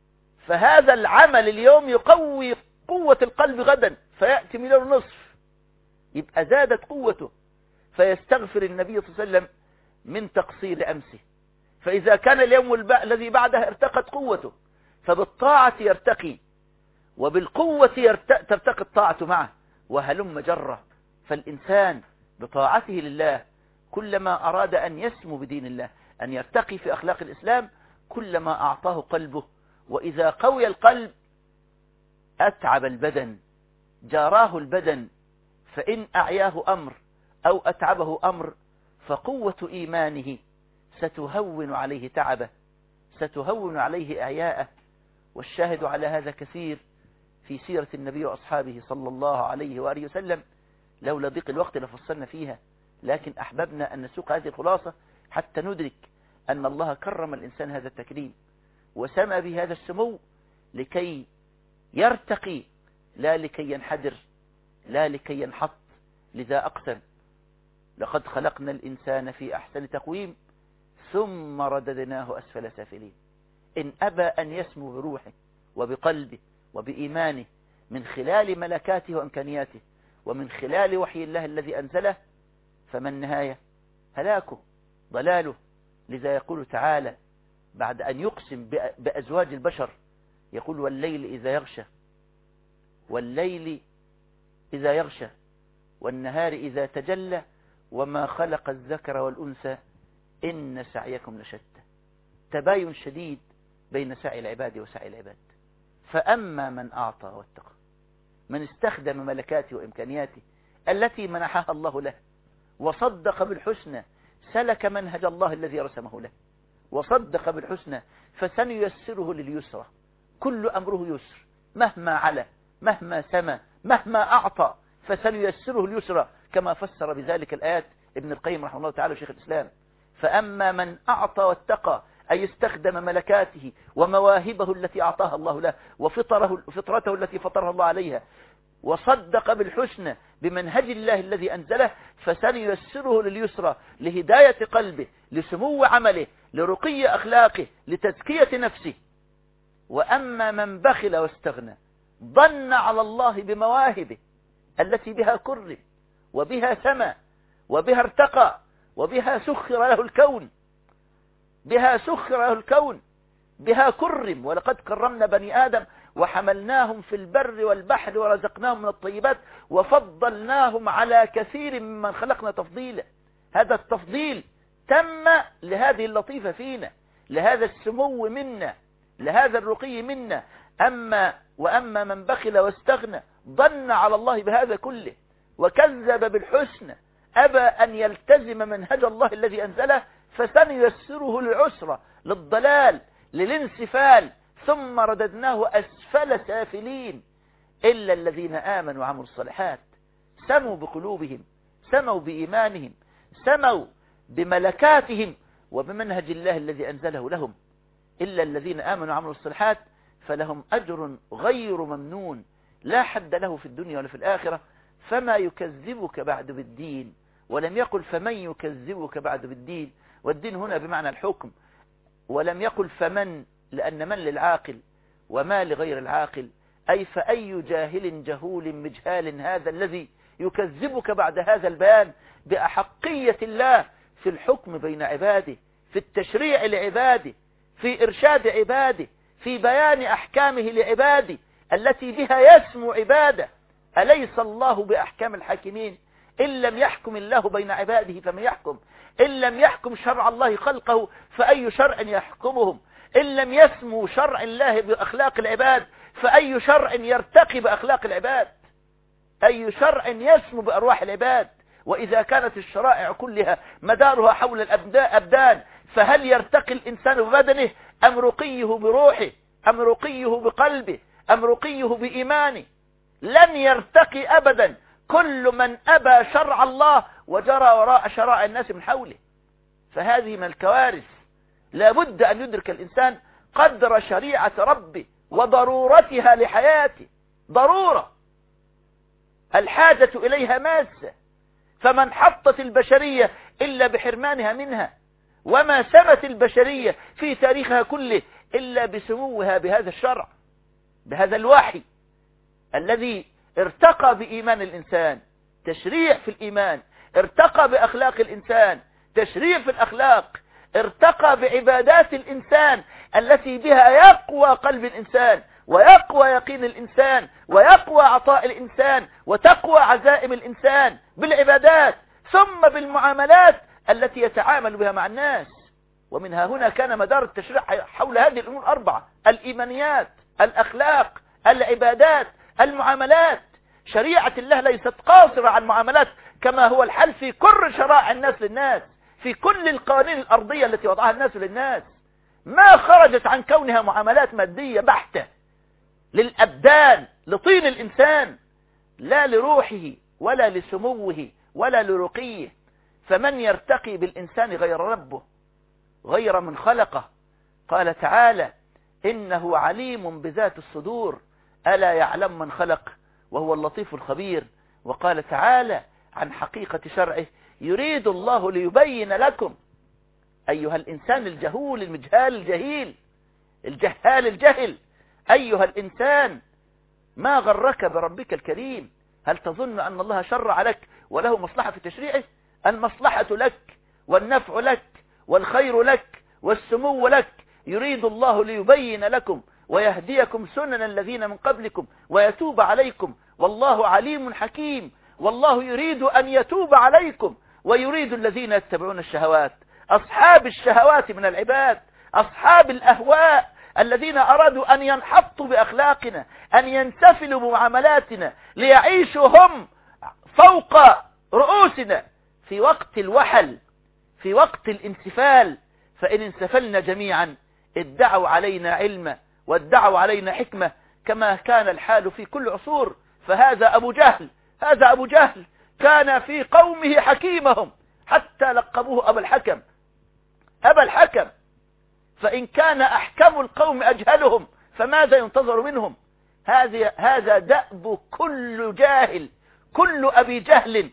فهذا العمل اليوم يقوي قوة القلب غدا فيأتي مليون نصف، يبقى زادت قوته. فيستغفر النبي صلى الله عليه وسلم من تقصير أمسه، فإذا كان اليوم الذي بعده ارتقت قوته، فبالطاعة يرتقي وبالقوة ترتقي الطاعة معه، وهلم جرة. فالإنسان بطاعته لله كلما أراد أن يسمو بدين الله، أن يرتقي في أخلاق الإسلام، كلما أعطاه قلبه. وإذا قوي القلب أتعب البدن، جاراه البدن، فإن أعياه أمر أو أتعبه أمر فقوة إيمانه ستهون عليه تعبه، ستهون عليه إعياءه. والشاهد على هذا كثير في سيرة النبي وأصحابه صلى الله عليه وآله وسلم. لولا ضيق الوقت لفصلنا فيها، لكن أحببنا أن نسوق هذه الخلاصة حتى ندرك أن الله كرم الإنسان هذا التكريم وسمى بهذا السمو لكي يرتقي لا لكي ينحدر، لا لكي ينحط. لذا أقسم: لقد خلقنا الإنسان في أحسن تقويم ثم رددناه أسفل سافلين. إن أبى أن يسمو بروحه وبقلبه وبإيمانه من خلال ملكاته وإمكانياته ومن خلال وحي الله الذي أنزله، فما النهاية؟ هلاكه، ضلاله. لذا يقول تعالى بعد أن يقسم بأزواج البشر يقول والليل إذا يغشى، والليل إذا يغشى والنهار إذا تجلى وما خلق الذكر والأنثى إن سعيكم لشتى. تباين شديد بين سعي العباد وسعي العباد. فأما من أعطى واتقى، من استخدم ملكاته وإمكانياته التي منحها الله له وصدق بالحسنى، سلك منهج الله الذي رسمه له وصدق بالحسنى، فسنيسره لليسرى. كل أمره يسر، مهما علا مهما سما مهما أعطى فسنيسره اليسرى، كما فسر بذلك الآيات ابن القيم رحمه الله تعالى وشيخ الإسلام. فأما من أعطى واتقى أي استخدم ملكاته ومواهبه التي أعطاها الله له وفطره فطرته التي فطرها الله عليها وصدق بالحسنى بمنهج الله الذي أنزله، فسنيسره لليسرى، لهداية قلبه، لسمو عمله، لرقي أخلاقه، لتزكية نفسه. وأما من بخل واستغنى ظن على الله بمواهبه التي بها كرم وبها سما وبها ارتقى وبها سخر له الكون، بها سخر له الكون، بها كرم. ولقد كرمنا بني آدم وحملناهم في البر والبحر ورزقناهم من الطيبات وفضلناهم على كثير ممن خلقنا تفضيلا. هذا التفضيل تم لهذه اللطيفة فينا، لهذا السمو منا، لهذا الرقي منا. أما وأما من بخل واستغنى ظن على الله بهذا كله وكذب بالحسنى، أبى أن يلتزم منهج الله الذي أنزله، فسنيسره للعسرة، للضلال، للانسفال، ثم رددناه أسفل سافلين. إلا الذين آمنوا وعملوا الصالحات سموا بقلوبهم، سموا بإيمانهم، سموا بملكاتهم وبمنهج الله الذي أنزله لهم. إلا الذين آمنوا وعملوا الصالحات فلهم أجر غير ممنون لا حد له في الدنيا ولا في الآخرة. فما يكذبك بعد بالدين، ولم يقل فمن يكذبك بعد بالدين، والدين هنا بمعنى الحكم، ولم يقل فمن، لأن من للعاقل وما لغير العاقل، أي فأي جاهل جهول مجهال هذا الذي يكذبك بعد هذا البيان بأحقية الله في الحكم بين عباده، في التشريع لعباده، في إرشاد عباده، في بيان أحكامه لعباده التي بها يسمو عباده. أليس الله بأحكام الحاكمين؟ إن لم يحكم الله بين عباده فمن يحكم؟ إن لم يحكم شرع الله خلقه فأي شرع يحكمهم؟ إن لم يسمو شرع الله بأخلاق العباد فأي شرع يرتقي بأخلاق العباد؟ أي شرع يسمو بأرواح العباد؟ وإذا كانت الشرائع كلها مدارها حول الأبدان، فهل يرتقي الإنسان ببدنه أم رقيه بروحه أم رقيه بقلبه أم رقيه بإيمانه؟ لن يرتقي أبدا كل من أبى شرع الله وجرى وراء شرائع الناس من حوله. فهذه من الكوارث. لا بد أن يدرك الإنسان قدر شريعة ربه وضرورتها لحياته، ضرورة الحاجة إليها ماسة. فمن حطت البشرية إلا بحرمانها منها، وما سمت البشرية في تاريخها كله إلا بسموها بهذا الشرع، بهذا الوحي الذي ارتقى بإيمان الإنسان، تشريع في الإيمان، ارتقى بأخلاق الإنسان، تشريع في الأخلاق، ارتقى بعبادات الإنسان التي بها يقوى قلب الإنسان ويقوى يقين الإنسان ويقوى عطاء الإنسان وتقوى عزائم الإنسان بالعبادات، ثم بالمعاملات التي يتعامل بها مع الناس. ومنها هنا كان مدار التشريع حول هذه الأمور الأربعة: الإيمانيات، الأخلاق، العبادات، المعاملات. شريعة الله ليست قاصرة على المعاملات كما هو الحال في كل شرائع الناس للناس، في كل القوانين الأرضية التي وضعها الناس للناس، ما خرجت عن كونها معاملات مادية بحتة للأبدان، لطين الإنسان، لا لروحه ولا لسموه ولا لرقيه. فمن يرتقي بالإنسان غير ربه، غير من خلقه؟ قال تعالى: إنه عليم بذات الصدور، ألا يعلم من خلق وهو اللطيف الخبير. وقال تعالى عن حقيقة شرعه: يريد الله ليبين لكم. أيها الإنسان الجهول المجهال الجهيل الجهال الجهل، أيها الإنسان ما غرك بربك الكريم؟ هل تظن أن الله شرع لك وله مصلحة في تشريعه؟ المصلحة لك والنفع لك والخير لك والسمو لك. يريد الله ليبين لكم ويهديكم سنن الذين من قبلكم ويتوب عليكم، والله عليم حكيم. والله يريد أن يتوب عليكم ويريد الذين يتبعون الشهوات، أصحاب الشهوات من العباد، أصحاب الأهواء الذين أرادوا أن ينحطوا بأخلاقنا، أن ينسفلوا بمعاملاتنا ليعيشوا هم فوق رؤوسنا في وقت الوحل، في وقت الانسفال. فإن انسفلنا جميعا ادعوا علينا علما وادعوا علينا حكمة كما كان الحال في كل عصور. فهذا أبو جهل، هذا أبو جهل كان في قومه حكيمهم حتى لقبوه أبا الحكم، أبا الحكم. فإن كان أحكم القوم أجهلهم فماذا ينتظر منهم؟ هذا هذا دأب كل جاهل، كل أبي جهل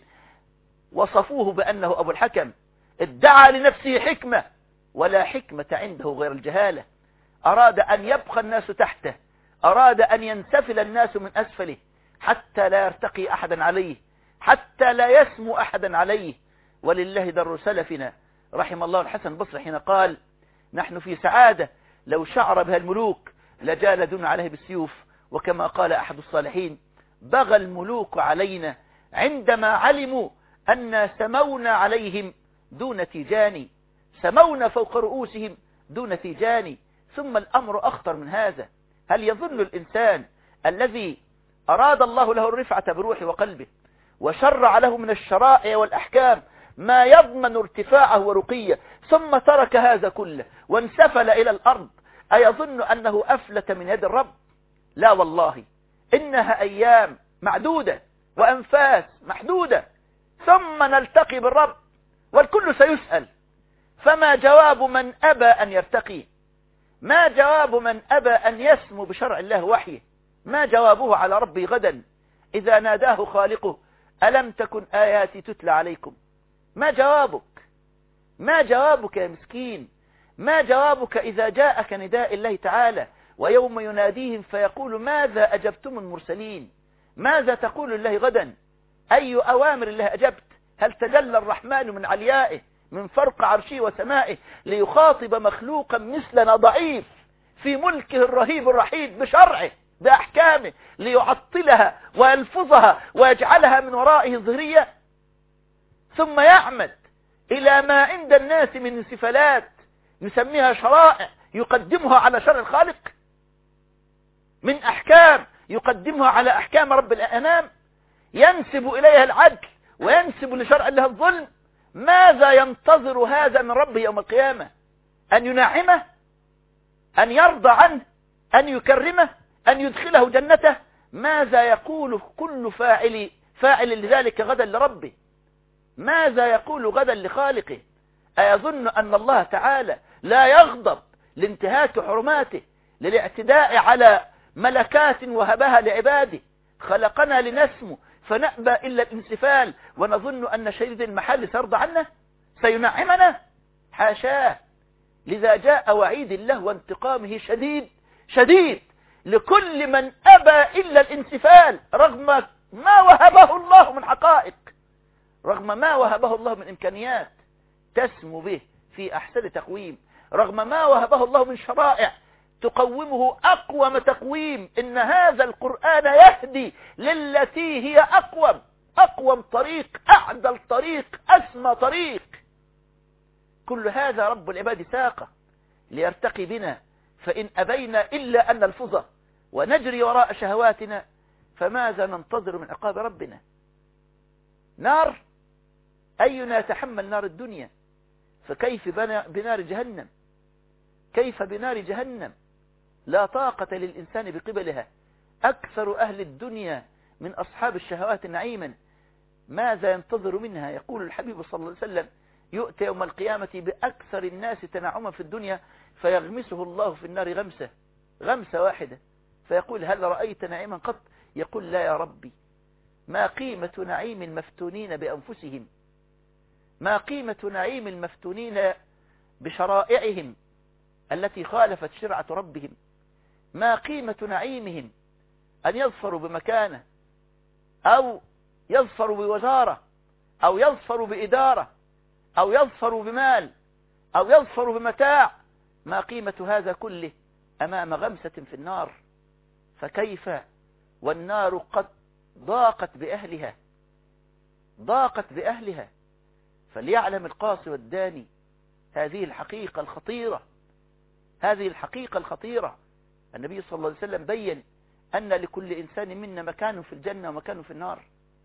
وصفوه بأنه أبو الحكم. ادعى لنفسه حكمة ولا حكمة عنده غير الجهالة. أراد أن يبقى الناس تحته، أراد أن ينسفل الناس من أسفله حتى لا يرتقي أحدا عليه، حتى لا يسمو أحدا عليه. ولله در سلفنا رحم الله الحسن البصري حين قال: نحن في سعادة لو شعر بها الملوك لجالدون عليه بالسيوف. وكما قال أحد الصالحين: بغى الملوك علينا عندما علموا أن سمونا عليهم دون تيجان، سمونا فوق رؤوسهم دون تيجان. ثم الأمر أخطر من هذا. هل يظن الإنسان الذي أراد الله له الرفعة بروحه وقلبه وشرع له من الشرائع والأحكام ما يضمن ارتفاعه ورقيه، ثم ترك هذا كله وانسفل إلى الأرض، أيظن أنه أفلت من يد الرب؟ لا والله، إنها أيام معدودة وأنفاس محدودة ثم نلتقي بالرب والكل سيسأل. فما جواب من أبى أن يرتقي؟ ما جواب من أبى أن يسمو بشرع الله وحيه؟ ما جوابه على ربي غدا إذا ناداه خالقه: ألم تكن آياتي تتلى عليكم؟ ما جوابك؟ ما جوابك يا مسكين؟ ما جوابك إذا جاءك نداء الله تعالى ويوم يناديهم فيقول: ماذا أجبتم المرسلين؟ ماذا تقول الله غدا؟ أي أوامر الله أجبت؟ هل تجلى الرحمن من عليائه من فرق عرشه وسمائه ليخاطب مخلوقا مثلنا ضعيف في ملكه الرهيب الرحيم بشرعه بأحكامه ليعطلها ويلفظها ويجعلها من ورائه ظهرية؟ ثم يعمد إلى ما عند الناس من انسفالات نسميها شرائع يقدمها على شرع الخالق، من أحكام يقدمها على أحكام رب الأنام، ينسب إليها العدل وينسب لشرع الله الظلم. ماذا ينتظر هذا من ربه يوم القيامة؟ أن ينعمه؟ أن يرضى عنه؟ أن يكرمه؟ أن يدخله جنته؟ ماذا يقول كل فاعل فاعل لذلك غدا لربه؟ ماذا يقول غدا لخالقه؟ أيظن أن الله تعالى لا يغضب لانتهاك حرماته، للاعتداء على ملكات وهبها لعباده؟ خلقنا لنسمو فنأبى إلا الانسفال ونظن أن شديد المحل سيرضى عنا سينعمنا؟ حاشاه. لذا جاء وعيد الله وانتقامه شديد شديد لكل من أبى إلا الانسفال رغم ما وهبه الله من حقائق، رغم ما وهبه الله من إمكانيات تسمو به في أحسن تقويم، رغم ما وهبه الله من شرائع تقومه أقوم تقويم. إن هذا القرآن يهدي للتي هي أقوم، أقوم طريق، أعدل طريق، أسمى طريق. كل هذا رب العباد ساقه ليرتقي بنا، فإن أبينا إلا أن نلفظه ونجري وراء شهواتنا فماذا ننتظر من عقاب ربنا؟ نار؟ أينا يتحمل نار الدنيا؟ فكيف بنار جهنم؟ كيف بنار جهنم؟ لا طاقة للإنسان بقبلها. أكثر أهل الدنيا من أصحاب الشهوات نعيما، ماذا ينتظر منها؟ يقول الحبيب صلى الله عليه وسلم: يؤتى يوم القيامة بأكثر الناس تنعما في الدنيا فيغمسه الله في النار غمسة غمسة واحدة، فيقول: هل رأيت نعيما قط؟ يقول: لا يا ربي. ما قيمة نعيم المفتونين بأنفسهم؟ ما قيمة نعيم المفتونين بشرائعهم التي خالفت شرعة ربهم؟ ما قيمة نعيمهم أن يظفروا بمكانة، أو يظفر بوزارة، أو يظفر بإدارة، أو يظفر بمال، أو يظفر بمتاع، ما قيمة هذا كله أمام غمسة في النار؟ فكيف والنار قد ضاقت بأهلها، ضاقت بأهلها. فليعلم القاصي والداني هذه الحقيقة الخطيرة، هذه الحقيقة الخطيرة. النبي صلى الله عليه وسلم بين أن لكل إنسان منا مكانه في الجنة ومكانه في النار،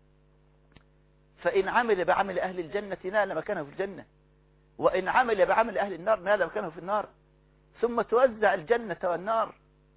فإن عمل بعمل أهل الجنة نال مكانه في الجنة، وإن عمل بعمل أهل النار نال مكانه في النار. ثم توزع الجنة والنار،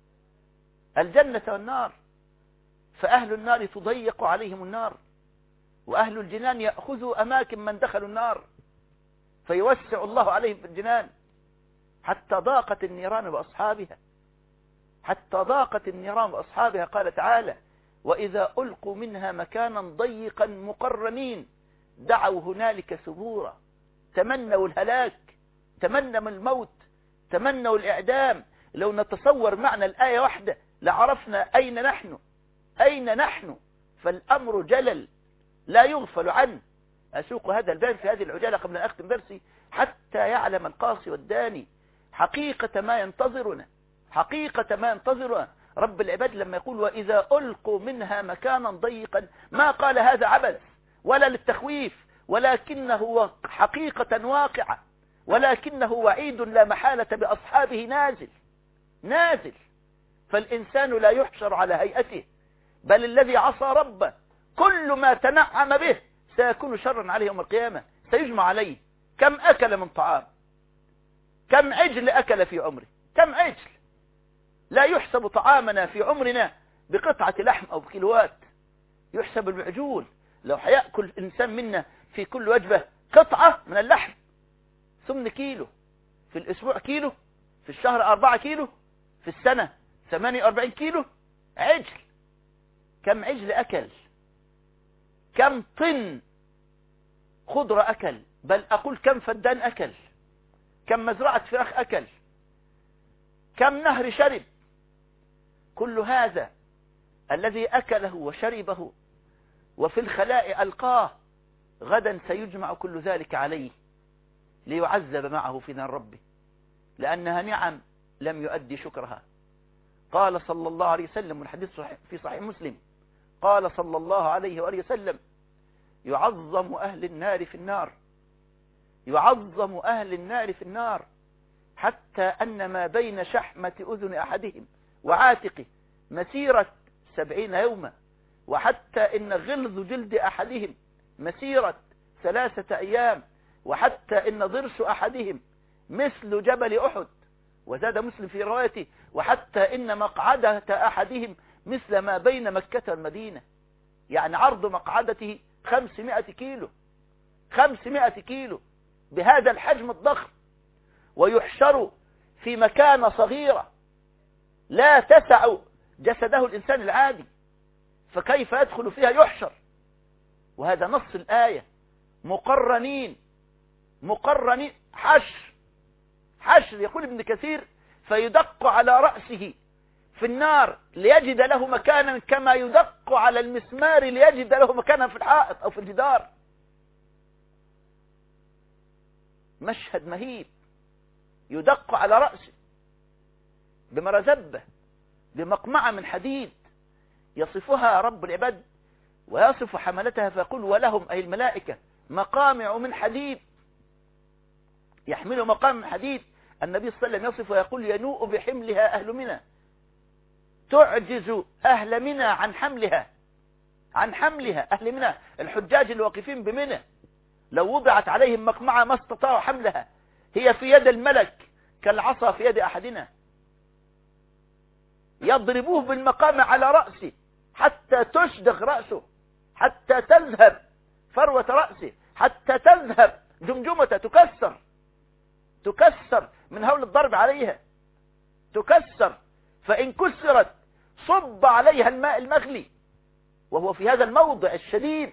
الجنة والنار، فأهل النار تضيق عليهم النار، وأهل الجنان يأخذوا أماكن من دخلوا النار، فيوسع الله عليهم في الجنان، حتى ضاقت النيران بأصحابها، حتى ضاقت النيران بأصحابها. قال تعالى: وإذا ألقوا منها مكانا ضيقا مقرنين دعوا هنالك ثبورا. تمنوا الهلاك، تمنوا الموت، تمنوا الإعدام. لو نتصور معنى الآية واحدة لعرفنا أين نحن، أين نحن. فالأمر جلل لا يغفل عنه. أسوق هذا الباب في هذه العجالة قبل أن أختم درسي حتى يعلم القاصي والداني حقيقة ما ينتظرنا، حقيقة ما ينتظرنا. رب العباد لما يقول: وإذا ألقوا منها مكانا ضيقا، ما قال هذا عبث ولا للتخويف، ولكنه حقيقة واقعة، ولكنه وعيد لا محالة بأصحابه نازل نازل. فالإنسان لا يحشر على هيئته، بل الذي عصى ربه كل ما تنعم به سيكون شرا عليه يوم القيامة، سيجمع عليه. كم أكل من طعام، كم عجل أكل في عمره، كم عجل. لا يحسب طعامنا في عمرنا بقطعة لحم أو كيلوات، يحسب المعجول. لو هيأكل إنسان منا في كل وجبة قطعة من اللحم ثمن كيلو، في الأسبوع كيلو، في الشهر أربعة كيلو، في السنة ثمانية وأربعين كيلو عجل. كم عجل أكل، كم طن خضرة أكل، بل أقول كم فدان أكل، كم مزرعة فراخ أكل، كم نهر شرب. كل هذا الذي أكله وشربه وفي الخلاء ألقاه غدا سيجمع كل ذلك عليه ليعذب معه في نار ربه، لأنها نعم لم يؤدي شكرها. قال صلى الله عليه وسلم، والحديث في صحيح مسلم، قال صلى الله عليه وآله وسلم: يعظم أهل النار في النار، يعظم أهل النار في النار حتى أن ما بين شحمة أذن أحدهم وعاتقه مسيرة سبعين يوما، وحتى إن غلظ جلد أحدهم مسيرة ثلاثة أيام، وحتى إن ضرس أحدهم مثل جبل أحد. وزاد مسلم في روايته: وحتى إن مقعدة أحدهم مثل ما بين مكة والمدينة. يعني عرض مقعدته خمسمائة كيلو، خمسمائة كيلو، بهذا الحجم الضخم. ويحشر في مكان صغيرة لا تسع جسده الإنسان العادي، فكيف يدخل فيها؟ يحشر. وهذا نص الآية: مقرنين، مقرنين، حشر، حشر. يقول ابن كثير: فيدق على رأسه في النار ليجد له مكانا كما يدق على المسمار ليجد له مكانا في الحائط أو في الجدار. مشهد مهيب. يدق على رأسه بمرزبة، بمقمعة من حديد، يصفها رب العباد ويصف حملتها فيقول: ولهم أي الملائكة مقامع من حديد، يحملوا مقام من حديد. النبي صلى الله عليه وسلم يصف ويقول: ينوء بحملها أهل منى، تعجز أهل منى عن حملها، عن حملها. أهل منى الحجاج الواقفين بمنى لو وضعت عليهم مقمعة ما استطاعوا حملها، هي في يد الملك كالعصا في يد أحدنا. يضربوه بالمقام على رأسه حتى تشدخ رأسه، حتى تذهب فروة رأسه، حتى تذهب جمجمة، تكسر تكسر من هول الضرب عليها، تكسر. فإن كسرت صب عليها الماء المغلي وهو في هذا الموضع الشديد.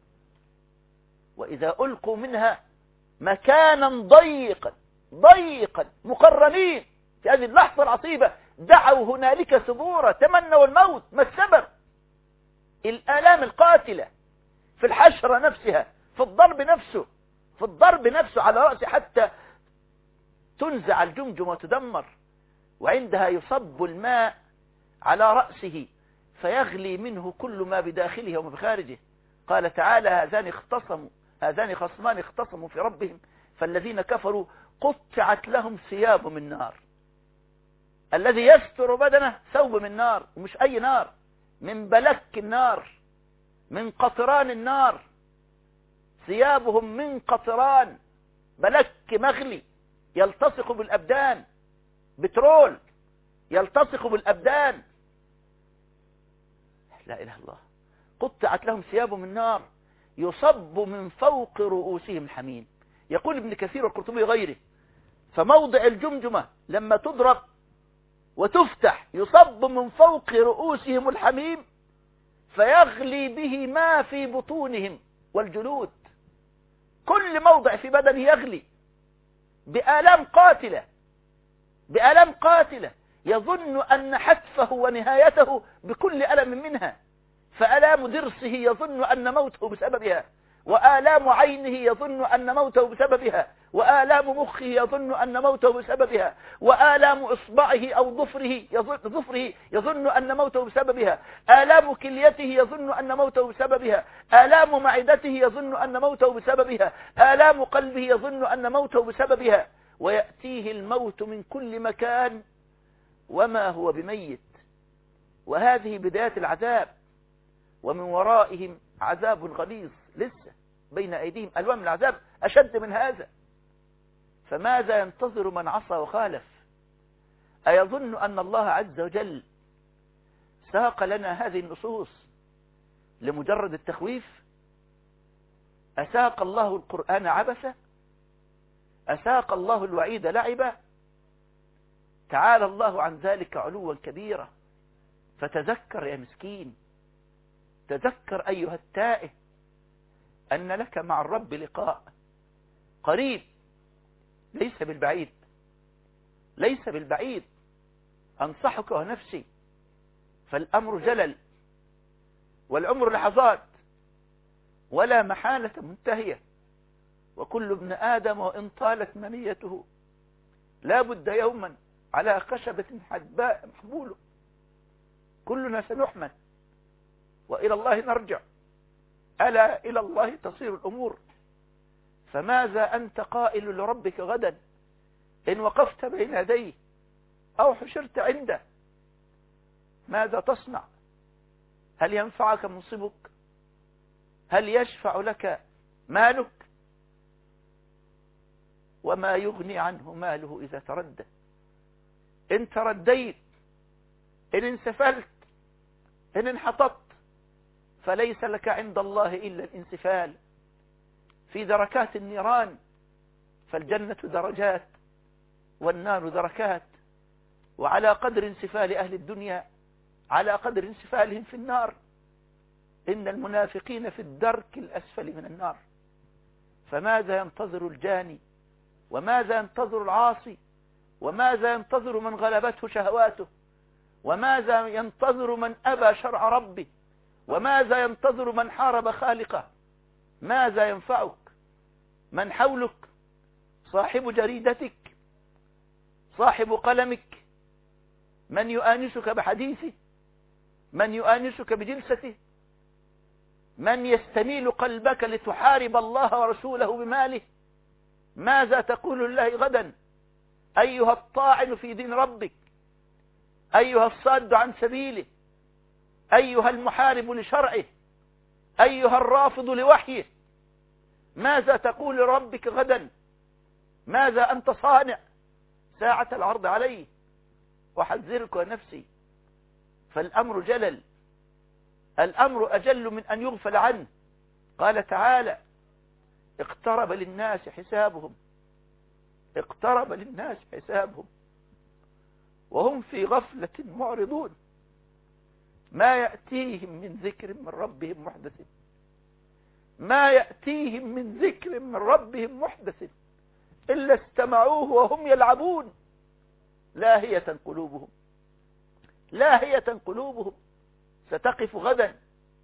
وإذا ألقوا منها مكانا ضيقا ضيقا مقرنين، في هذه اللحظة العصيبة دعوا هنالك ثبورا، تمنوا الموت. ما السبب؟ الآلام القاتلة في الحشرة نفسها، في الضرب نفسه، في الضرب نفسه على رأسه حتى تنزع الجمجمة وتدمر، وعندها يصب الماء على رأسه فيغلي منه كل ما بداخله وما بخارجه. قال تعالى: هذان اختصموا هذان خصمان اختصموا في ربهم فالذين كفروا قطعت لهم ثياب من نار. الذي يستر بدنه ثوب من نار، ومش أي نار، من بلك النار، من قطران النار. ثيابهم من قطران، بلك مغلي يلتصق بالأبدان، بترول يلتصق بالأبدان. لا إله إلا الله. قطعت لهم ثياب من نار يصب من فوق رؤوسهم الحميم. يقول ابن كثير والقرطبي غيره: فموضع الجمجمة لما تضرب وتفتح يصب من فوق رؤوسهم الحميم فيغلي به ما في بطونهم والجلود. كل موضع في بدنه يغلي بآلام قاتلة، بآلام قاتلة، يظن أن حتفه ونهايته بكل ألم منها. فآلام درسه يظن أن موته بسببها، وآلام عينه يظن أن موته بسببها، وآلام مخه يظن أن موته بسببها، وآلام إصبعه أو ظفره يظن, ظفره يظن أن موته بسببها، آلام كليته يظن أن موته بسببها، آلام معدته يظن أن موته بسببها، آلام قلبه يظن أن موته بسببها. ويأتيه الموت من كل مكان وما هو بميت. وهذه بداية العذاب، ومن ورائهم عذاب غليظ لسه بين أيديهم ألوان من العذاب أشد من هذا. فماذا ينتظر من عصى وخالف؟ أيظن أن الله عز وجل ساق لنا هذه النصوص لمجرد التخويف؟ أساق الله القرآن عبثا؟ أساق الله الوعيد لعبا؟ تعالى الله عن ذلك علوا كبيرا. فتذكر يا مسكين، تذكر أيها التائه أن لك مع الرب لقاء قريب، ليس بالبعيد، ليس بالبعيد. أنصحك ونفسي، فالأمر جلل والعمر لحظات ولا محالة منتهية، وكل ابن آدم وإن طالت منيته لا بد يوما على خشبة حدباء محبوله. كلنا سنحمل وإلى الله نرجع، ألا إلى الله تصير الأمور. فماذا أنت قائل لربك غدا إن وقفت بين يديه أو حشرت عنده؟ ماذا تصنع؟ هل ينفعك منصبك؟ هل يشفع لك مالك؟ وما يغني عنه ماله إذا تردى. إن ترديت، إن انسفلت، إن انحططت، فليس لك عند الله إلا الانسفال في دركات النيران. فالجنة درجات والنار دركات، وعلى قدر انسفال أهل الدنيا على قدر انسفالهم في النار. إن المنافقين في الدرك الأسفل من النار. فماذا ينتظر الجاني؟ وماذا ينتظر العاصي؟ وماذا ينتظر من غلبته شهواته؟ وماذا ينتظر من أبى شرع ربه؟ وماذا ينتظر من حارب خالقه؟ ماذا ينفعك؟ من حولك؟ صاحب جريدتك؟ صاحب قلمك؟ من يؤانسك بحديثه؟ من يؤانسك بجلسته؟ من يستميل قلبك لتحارب الله ورسوله بماله؟ ماذا تقول لله غدا أيها الطاعن في دين ربك؟ أيها الصاد عن سبيله؟ أيها المحارب لشرعه؟ أيها الرافض لوحيه؟ ماذا تقول لربك غدا؟ ماذا أنت صانع ساعة العرض عليه؟ وحذرك نفسي، فالأمر جلل، الأمر أجل من أن يغفل عنه. قال تعالى: اقترب للناس حسابهم اقترب للناس حسابهم وهم في غفلة معرضون، ما يأتيهم من ذكر من ربهم محدث ما يأتيهم من ذكر من ربهم محدث إلا استمعوه وهم يلعبون لاهية قلوبهم لاهية قلوبهم. ستقف غدا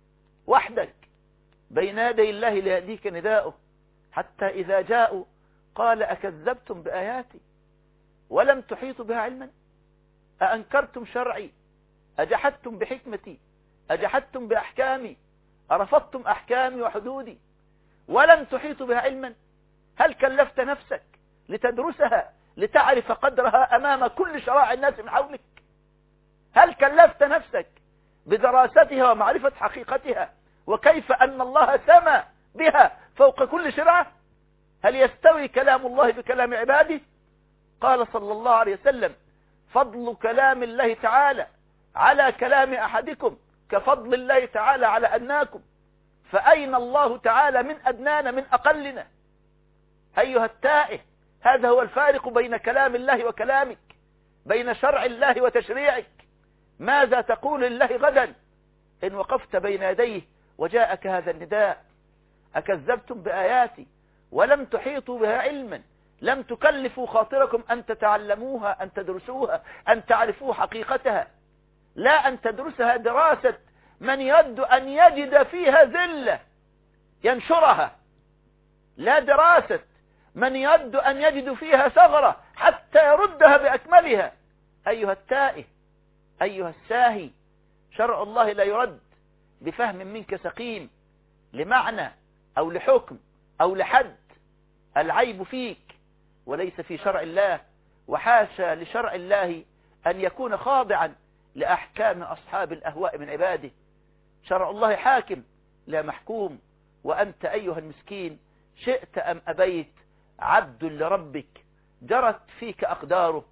وحدك بين يدي الله ليهديك نداؤه. حتى إذا جاءوا قال أكذبتم بآياتي ولم تحيطوا بها علما أأنكرتم شرعي أجحدتم بحكمتي أجحدتم بأحكامي أرفضتم أحكامي وحدودي ولم تحيطوا بها علما. هل كلفت نفسك لتدرسها لتعرف قدرها أمام كل شرائع الناس من حولك؟ هل كلفت نفسك بدراستها ومعرفة حقيقتها وكيف أن الله سمى بها فوق كل شرعة؟ هل يستوي كلام الله بكلام عباده؟ قال صلى الله عليه وسلم فضل كلام الله تعالى على كلام أحدكم كفضل الله تعالى على أدناكم. فأين الله تعالى من أدنانا من أقلنا؟ أيها التائه، هذا هو الفارق بين كلام الله وكلامك، بين شرع الله وتشريعك. ماذا تقول لله غدا إن وقفت بين يديه وجاءك هذا النداء؟ أكذبتم بآياتي ولم تحيطوا بها علما، لم تكلفوا خاطركم أن تتعلموها، أن تدرسوها، أن تعرفوا حقيقتها، لا أن تدرسها دراسة من يد أن يجد فيها ذلة ينشرها، لا دراسة من يد أن يجد فيها ثغرة حتى يردها بأكملها. أيها التائه، أيها الساهي، شرع الله لا يرد بفهم منك سقيم لمعنى أو لحكم أو لحد. العيب فيك وليس في شرع الله، وحاشا لشرع الله أن يكون خاضعا لأحكام أصحاب الأهواء من عباده. شرع الله حاكم لا محكوم، وأنت أيها المسكين شئت أم أبيت عبد لربك. جرت فيك أقداره،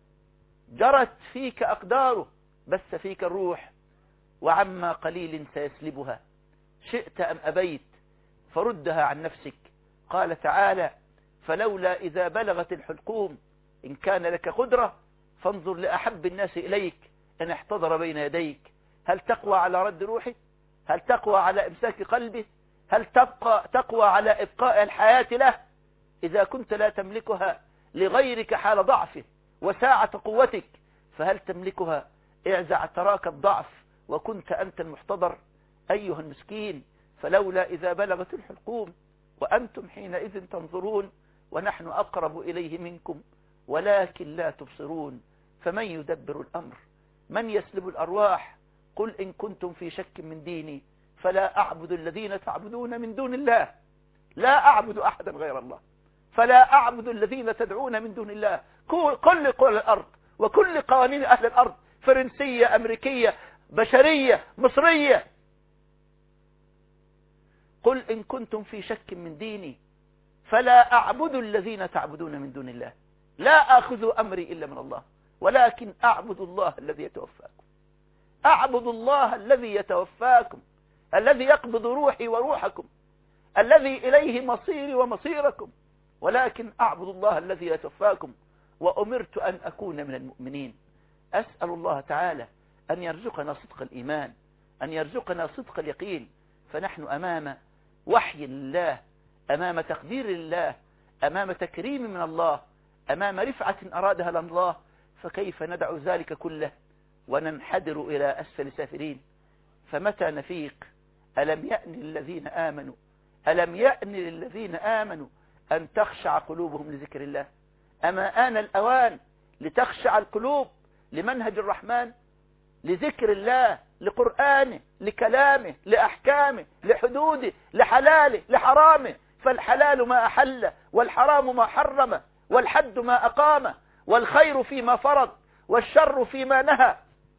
جرت فيك أقداره، بث فيك الروح وعما قليل سيسلبها. شئت أم أبيت فردها عن نفسك. قال تعالى فلولا إذا بلغت الحلقوم إن كان لك قدرة فانظر لأحب الناس إليك إن احتضر بين يديك. هل تقوى على رد روحه؟ هل تقوى على إمساك قلبه؟ هل تبقى تقوى على إبقاء الحياة له؟ إذا كنت لا تملكها لغيرك حال ضعفه وساعة قوتك، فهل تملكها إعزع تراك الضعف وكنت أنت المحتضر؟ أيها المسكين، فلولا إذا بلغت الحلقوم وأنتم حينئذ تنظرون ونحن أقرب إليه منكم ولكن لا تبصرون. فمن يدبر الأمر؟ من يسلب الأرواح؟ قل إن كنتم في شك من ديني فلا أعبد الذين تعبدون من دون الله، لا أعبد أحدا غير الله، فلا أعبد الذين تدعون من دون الله. كل قوى الأرض وكل قوانين أهل الأرض، فرنسية، أمريكية، بشرية، مصرية. قل إن كنتم في شك من ديني فلا أعبد الذين تعبدون من دون الله، لا أخذ أمري إلا من الله، ولكن أعبد الله الذي يتوفاكم. أعبد الله الذي يتوفاكم، الذي يقبض روحي وروحكم، الذي إليه مصيري ومصيركم، ولكن أعبد الله الذي يتوفاكم. وأمرت أن أكون من المؤمنين. أسأل الله تعالى أن يرزقنا صدق الإيمان، أن يرزقنا صدق اليقين. فنحن أمام وحي لله، أمام تقدير الله، أمام تكريم من الله، أمام رفعة أرادها الله، فكيف ندع ذلك كله وننحدر إلى أسفل سافلين؟ فمتى نفيق؟ ألم يأن للذين آمنوا ألم يأن للذين آمنوا أن تخشع قلوبهم لذكر الله؟ أما آن الأوان لتخشع القلوب لمنهج الرحمن، لذكر الله، لقرآنه، لكلامه، لأحكامه، لحدوده، لحلاله، لحرامه. فالحلال ما أحل، والحرام ما حرم، والحد ما أقام، والخير فيما فرض، والشر فيما نهى.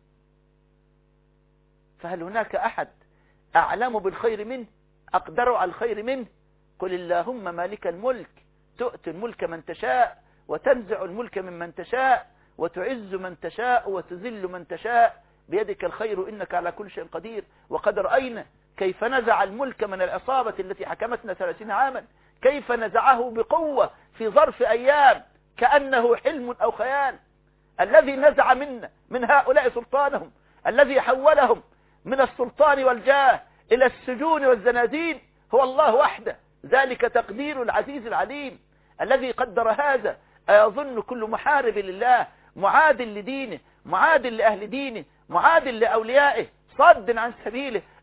فهل هناك أحد أعلم بالخير منه، أقدر على الخير منه؟ قل اللهم مالك الملك تؤتي الملك من تشاء وتنزع الملك ممن تشاء وتعز من تشاء وتذل من تشاء بيدك الخير إنك على كل شيء قدير. وقد رأينا كيف نزع الملك من العصابة التي حكمتنا ثلاثين عاما، كيف نزعه بقوة في ظرف أيام كأنه حلم أو خيال. الذي نزع منا من هؤلاء سلطانهم، الذي حولهم من السلطان والجاه إلى السجون والزنازين هو الله وحده. ذلك تقدير العزيز العليم الذي قدر هذا. أيظن كل محارب لله معاد لدينه، معاد لأهل دينه، معاد لأوليائه، صاد عن سبيله،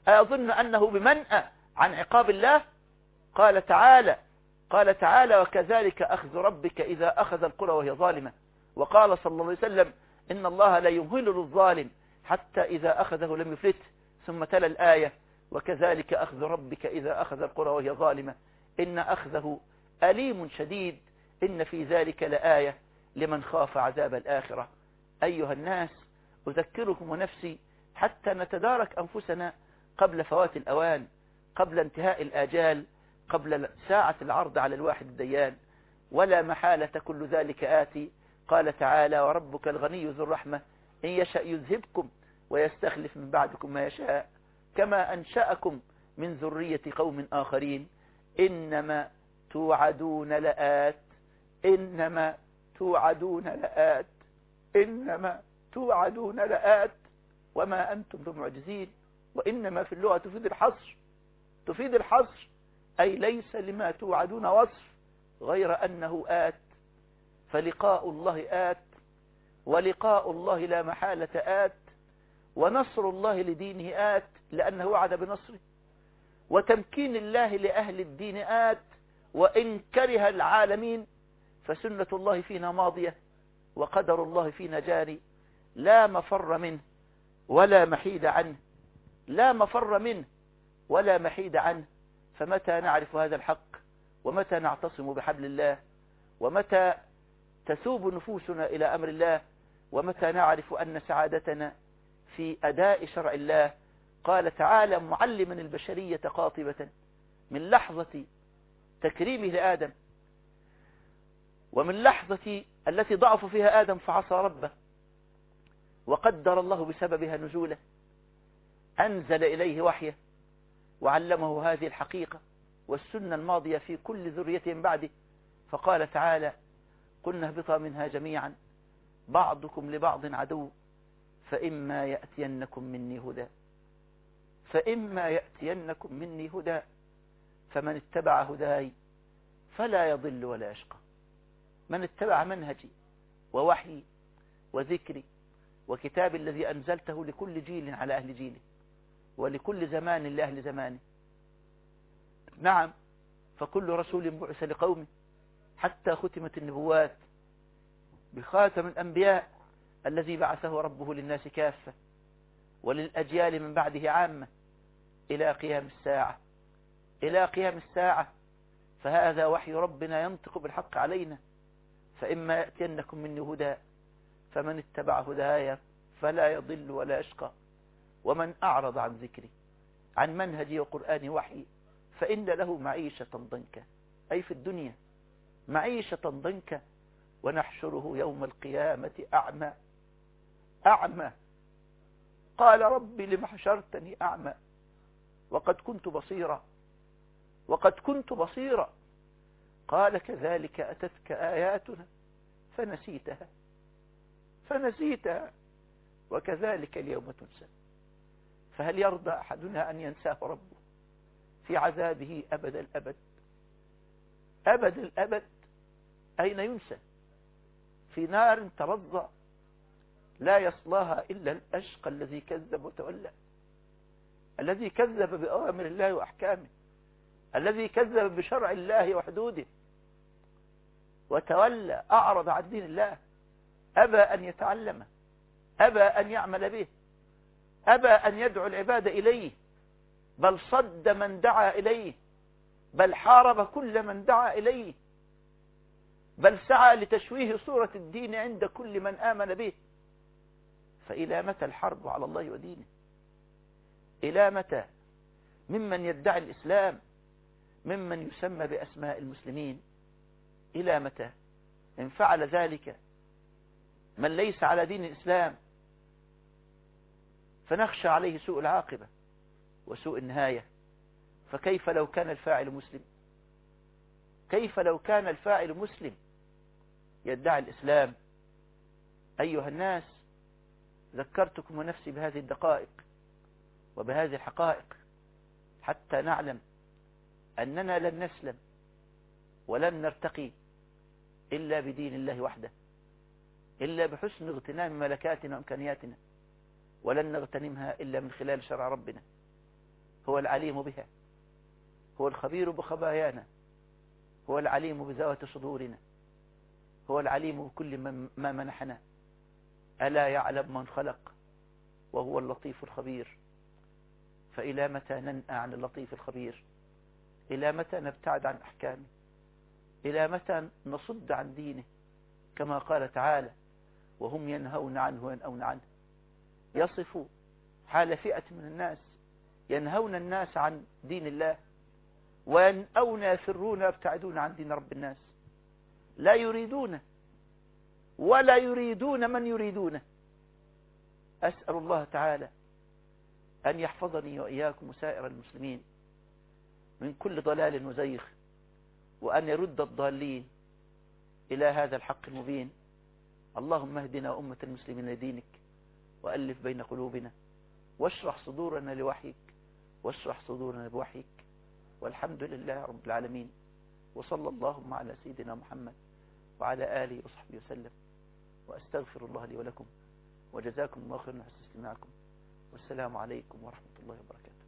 أيظن أنه بمنأى عن عقاب الله؟ قال تعالى قال تعالى وكذلك أخذ ربك إذا أخذ القرى وهي ظالمة. وقال صلى الله عليه وسلم إن الله لا يمهل للظالم حتى إذا أخذه لم يفلته. ثم تلا الآية وكذلك أخذ ربك إذا أخذ القرى وهي ظالمة إن أخذه أليم شديد إن في ذلك لآية لمن خاف عذاب الآخرة. أيها الناس، أذكركم ونفسي حتى نتدارك أنفسنا قبل فوات الأوان، قبل انتهاء الآجال، قبل ساعة العرض على الواحد الديان. ولا محالة كل ذلك آتي. قال تعالى وربك الغني ذو الرحمة إن يشأ يذهبكم ويستخلف من بعدكم ما يشاء كما أنشأكم من ذرية قوم آخرين إنما توعدون لآت إنما توعدون لآت إنما توعدون لآت وما أنتم بمعجزين. وإنما في اللغة تفيد الحصر تفيد الحصر أي ليس لما توعدون وصف غير أنه آت. فلقاء الله آت، ولقاء الله لا محالة آت، ونصر الله لدينه آت لأنه وعد بنصره، وتمكين الله لأهل الدين آت، وإن كره العالمين فسنة الله فينا ماضية وقدر الله فينا جاري لا مفر منه ولا محيد عنه لا مفر منه ولا محيد عنه. فمتى نعرف هذا الحق ومتى نعتصم بحبل الله ومتى تثوب نفوسنا إلى أمر الله ومتى نعرف أن سعادتنا في أداء شرع الله. قال تعالى معلما البشرية قاطبة من لحظة تكريمه لآدم ومن لحظة التي ضعف فيها آدم فعصى ربه وقدر الله بسببها نزوله أنزل إليه وحيه وعلمه هذه الحقيقة والسنة الماضية في كل ذرية بعده. فقال تعالى قلنا اهبطا منها جميعا بعضكم لبعض عدو فإما يأتينكم مني هدى فإما يأتينكم مني هدى فمن اتبع هداي فلا يضل ولا يشقى. من اتبع منهجي ووحي وذكري وكتاب الذي أنزلته لكل جيل على أهل جيله ولكل زمان لأهل زمانه. نعم، فكل رسول بعث لقومه حتى ختمت النبوات بخاتم الأنبياء الذي بعثه ربه للناس كافة وللأجيال من بعده عامة إلى قيام الساعة إلى قيام الساعة. فهذا وحي ربنا ينطق بالحق علينا. فإما يأتينكم مني هدى فمن اتبع هدايا فلا يضل ولا يشقى ومن أعرض عن ذكري عن منهجي وقرآن وحي فإن له معيشة ضنكا أي في الدنيا معيشة ضنكا ونحشره يوم القيامة أعمى أعمى قال رب لم حشرتني أعمى وقد كنت بصيرا وقد كنت بصيرا قال كذلك أتتك آياتنا فنسيتها فنسيتها وكذلك اليوم تنسى. فهل يرضى أحدنا أن ينساه ربه في عذابه أبد الأبد أبد الأبد؟ أين ينسى؟ في نار ترضى لا يصلاها إلا الأشقى الذي كذب وتولى الذي كذب بأوامر الله وأحكامه الذي كذب بشرع الله وحدوده وتولى أعرض عن دين الله أبى أن يتعلمه أبى أن يعمل به أبى أن يدعو العباد إليه بل صد من دعا إليه بل حارب كل من دعا إليه بل سعى لتشويه صورة الدين عند كل من آمن به. فإلى متى الحرب على الله ودينه؟ إلى متى ممن يدعي الإسلام ممن يسمى بأسماء المسلمين؟ إلى متى؟ إن فعل ذلك من ليس على دين الإسلام فنخشى عليه سوء العاقبة وسوء النهاية. فكيف لو كان الفاعل مسلم؟ كيف لو كان الفاعل مسلم يدعي الإسلام؟ أيها الناس، ذكرتكم ونفسي بهذه الدقائق وبهذه الحقائق حتى نعلم أننا لن نسلم ولن نرتقي إلا بدين الله وحده إلا بحسن اغتنام ملكاتنا وإمكانياتنا ولن نغتنمها إلا من خلال شرع ربنا هو العليم بها، هو الخبير بخبايانا، هو العليم بذوات صدورنا، هو العليم بكل ما منحنا. ألا يعلم من خلق وهو اللطيف الخبير. فإلى متى ننأى عن اللطيف الخبير؟ إلى متى نبتعد عن أحكامه؟ إلى متى نصد عن دينه؟ كما قال تعالى: وهم ينهون عنه وينأون عنه. يصف حال فئة من الناس ينهون الناس عن دين الله، وينأون يفرون يبتعدون عن دين رب الناس. لا يريدونه ولا يريدون من يريدونه. أسأل الله تعالى أن يحفظني وإياكم وسائر المسلمين من كل ضلال وزيغ، وأن يرد الضالين إلى هذا الحق المبين. اللهم اهدنا أمة المسلمين لدينك، وألف بين قلوبنا، واشرح صدورنا لوحيك، واشرح صدورنا بوحيك. والحمد لله رب العالمين، وصلى اللهم على سيدنا محمد وعلى آله وصحبه وسلم. وأستغفر الله لي ولكم، وجزاكم الله خيرا حسن استماعكم، والسلام عليكم ورحمة الله وبركاته.